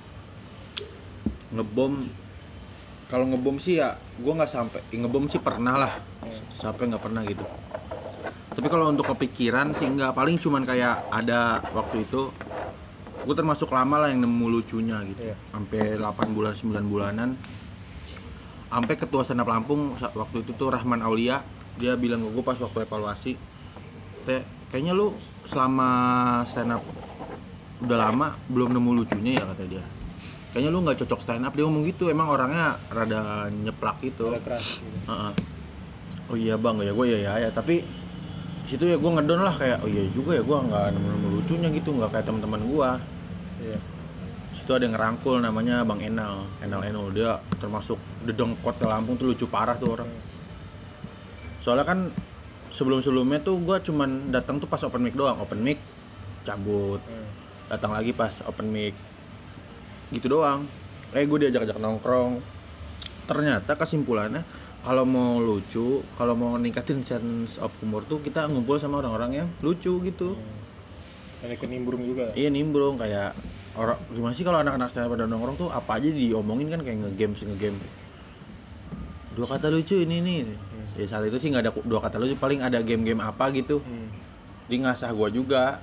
Ngebom, kalau ngebom sih ya gue nggak sampai ngebom sih pernah lah, sampai nggak pernah gitu. Tapi kalau untuk kepikiran sih nggak, paling cuman kayak ada waktu itu gue termasuk lama lah yang nemu lucunya gitu, yeah. sampai delapan bulan sembilan bulanan. Sampai ketua stand up Lampung waktu itu tuh Rahman Aulia, dia bilang ke gue pas waktu evaluasi, teh kayaknya lu selama stand up udah lama belum nemu lucunya ya, kata dia. Kayaknya lu nggak cocok stand up, dia ngomong gitu. Emang orangnya rada nyeplak gitu. Rada keras gitu. Uh-uh. oh iya bang ya gue ya ya ya tapi situ ya gue ngedon lah kayak oh iya juga ya gue nggak nemu lucunya gitu nggak kayak teman-teman gue. Iya. Situ ada yang ngerangkul namanya Bang Enal Enal Enol dia termasuk dedengkot ke Lampung tuh lucu parah tuh orang. Soalnya kan sebelum-sebelumnya tuh gue cuman datang tuh pas open mic doang, open mic cabut, Hmm. datang lagi pas open mic gitu doang. Eh gue diajak-ajak nongkrong. Ternyata kesimpulannya kalau mau lucu, kalau mau ningkatin sense of humor tuh kita ngumpul sama orang-orang yang lucu gitu. Hmm. Dan ikut nimbrung juga. Iya nimbrung kayak orang gimana sih kalau anak-anak stand up pada nongkrong tuh apa aja diomongin kan kayak nge-game nge-game. Dua kata lucu ini nih. Hmm. Ya saat itu sih nggak ada dua kata lucu, paling ada game-game apa gitu. Hmm. Dia ngasah gua juga.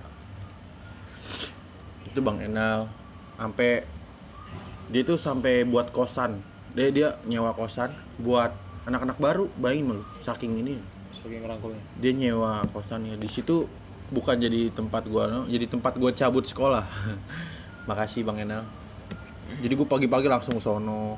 Itu Bang Enal sampai dia tuh sampai buat kosan. Dia dia nyewa kosan buat anak-anak baru, bayangin lu, saking ini. Saking ngerangkulnya. Dia nyewa kosannya. Di situ bukan jadi tempat gua, no, jadi tempat gua cabut sekolah. Makasih Bang Enal. Jadi gua pagi-pagi langsung sono.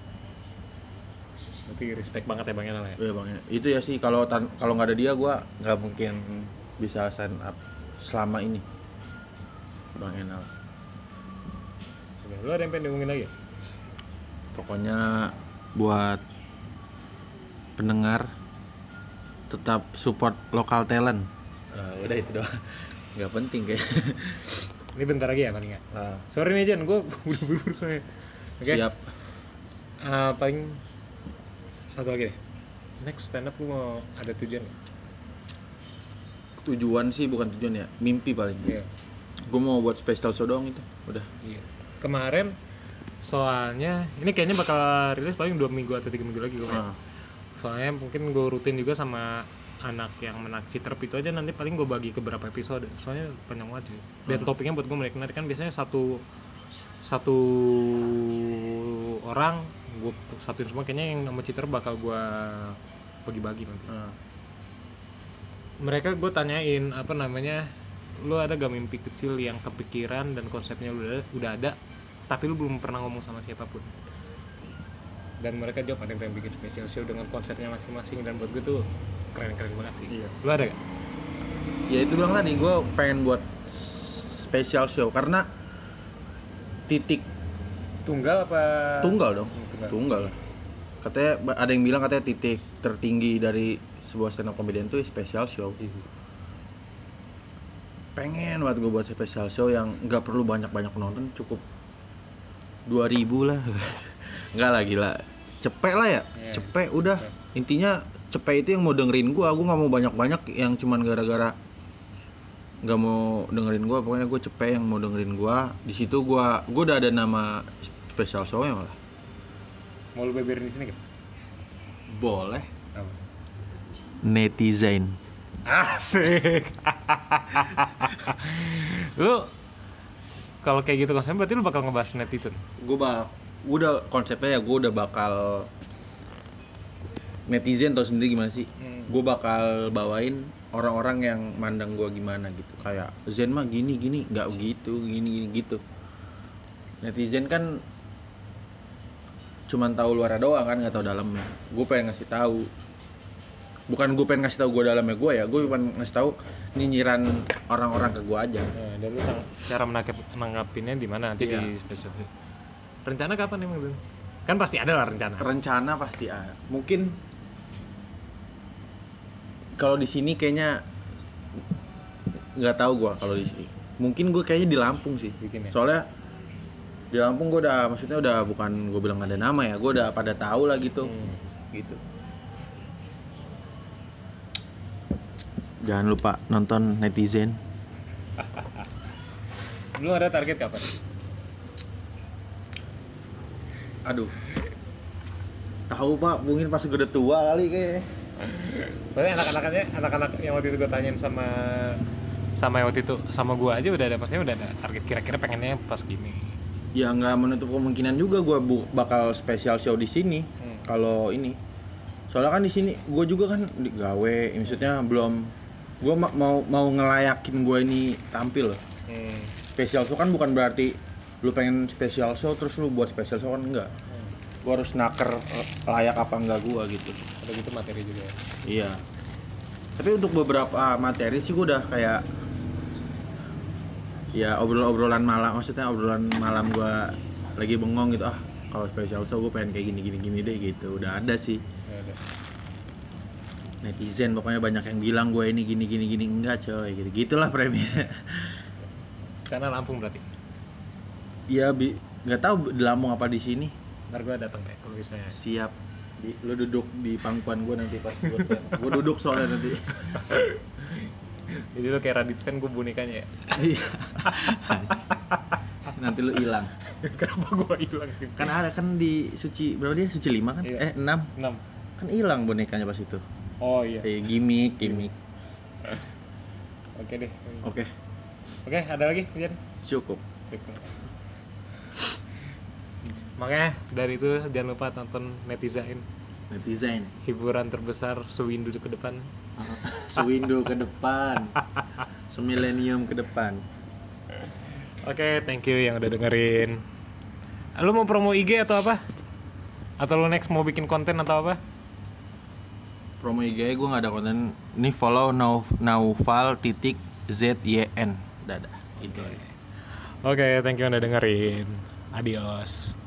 Berarti respect banget ya Bang Enal ya. Iya Bang. Itu ya sih kalau tan- kalau nggak ada dia gua nggak mungkin bisa stand up selama ini. Bang Enal. Oke, lu ada yang pengen diomongin lagi? Pokoknya buat pendengar tetap support lokal talent. Uh, udah itu doang. Nggak penting kayak. Ini bentar lagi ya paling nggak. Nah, Sorry nih Jan, gue buru-buru soalnya. Oke. siap. Uh, paling satu lagi deh. Next stand up lu mau ada tujuan nggak? Tujuan sih bukan tujuan ya, mimpi paling. Iya. Gue mau buat special show doang itu. Udah. Iya. Kemarin soalnya ini kayaknya bakal rilis paling dua minggu atau tiga minggu lagi gue. Ah. Soalnya mungkin gue rutin juga sama anak yang menak citerp itu aja, nanti paling gue bagi ke beberapa episode. Soalnya panjang banget sih. Dan Hmm. topiknya buat gue menarik-menarik kan biasanya satu satu orang gue satuin semua, kayaknya yang nama citerp bakal gue bagi-bagi nanti. Ah. Mereka gue tanyain apa namanya, lu ada gak mimpi kecil yang kepikiran dan konsepnya udah udah ada tapi lu belum pernah ngomong sama siapapun? Dan mereka jawab ada yang pengen bikin special show dengan konsepnya masing-masing, dan buat gue tuh keren-keren banget sih. Iya. Lu ada gak? Ya itu bilang tadi gue pengen buat special show karena titik Tunggal apa? tunggal dong. Tunggal. Tunggal lah. Katanya ada yang bilang katanya titik tertinggi dari sebuah stand up comedian itu special show. Pengen banget gue buat special show yang nggak perlu banyak-banyak penonton, cukup dua ribu lah. Nggak lah, gila. Cepet lah ya, Yeah. cepet udah. Cepet. Intinya cepet itu yang mau dengerin gue. Gue nggak mau banyak-banyak yang cuman gara-gara nggak mau dengerin gue. Pokoknya gue cepet yang mau dengerin gue. Di situ gue gue udah ada nama special show nya malah. Mau lu beberin di sini gak? Boleh. Apa? Netizen. Asik. Lu kalau kayak gitu konsepnya berarti lu bakal ngebahas netizen. Gue bak, gue udah konsepnya ya gue udah bakal netizen tau sendiri gimana sih. Hmm. Gue bakal bawain orang-orang yang mandang gue gimana gitu. Kayak Zen mah gini gini, nggak begitu, gini gini gitu. Netizen kan cuman tahu luar doang kan, nggak tahu dalamnya. Gue pengen ngasih tahu. Bukan gue pengen ngasih tahu gue dalamnya gue ya, gue pengen ngasih tahu nyinyiran orang-orang ke gue aja. Nah, dan lu tang- cara menangkap menanggapinnya di mana nanti Iya. di spesifik. Rencana kapan emang Bang? Kan pasti ada lah rencana. Rencana pasti ada. Mungkin kalau di sini kayaknya nggak tahu gue kalau di sini. Mungkin gue kayaknya di Lampung sih. Bikin ya? Soalnya di Lampung gue udah, maksudnya udah bukan gue bilang gak ada nama ya, gue udah pada tahu lah gitu. Hmm. Gitu. Jangan lupa nonton Netizen. Lu ada target kapan? Aduh. Tahu Pak, mungkin pas gue udah tua kali kayak. Soalnya anak-anaknya, anak-anak yang waktu itu gue tanyain sama sama yang waktu itu sama gue aja udah ada, pastinya udah ada target kira-kira pengennya pas gini. Ya nggak menutup kemungkinan juga gue bu- bakal special show di sini. Hmm. Kalau ini, soalnya kan di sini gue juga kan di gawe, maksudnya belum, gue ma- mau mau ngelayakin gue ini tampil loh. Hmm. Special show kan bukan berarti lu pengen special show terus lu buat special show kan enggak. Hmm. gue harus naker layak apa enggak gue gitu. Ada gitu materi juga ya. Iya. Tapi untuk beberapa materi sih gue udah kayak ya obrol-obrolan malam, maksudnya obrolan malam gue lagi bengong gitu, ah kalau special show gue pengen kayak gini gini gini deh gitu. Udah ada sih. Ya, ada. Netizen pokoknya banyak yang bilang gue ini gini gini gini, enggak coy gitu. Gitulah premisnya. Karena Lampung berarti. Iya, bi nggak tahu di Lampung apa di sini. Ntar gue datang deh kalau misalnya. Siap. Di, lu duduk di pangkuan gue nanti pas gue gue duduk soalnya nanti. Jadi lo kayak Radit fan, gue bonekanya ya. Iya. Nanti lu hilang. Kenapa gue hilang? Kan ada kan di suci berapa dia? Suci lima kan? Iya. Eh enam. enam. Kan hilang bonekanya pas itu. Oh iya. Eh gimmick, gimmick. Oke deh. Oke, Oke, ada lagi Jan? cukup. Cukup. Makanya dari itu jangan lupa tonton Netizen, Netizen. hiburan terbesar sewindu ke depan. Sewindu ke depan. Semilenium ke depan. Oke, thank you yang udah dengerin. Lu mau promo I G atau apa? Atau lu next mau bikin konten atau apa? Promo I G gue nggak ada konten. Ini follow now naufal titik z y n. Dadah. Itu. Oke, thank you yang udah dengerin. Adios.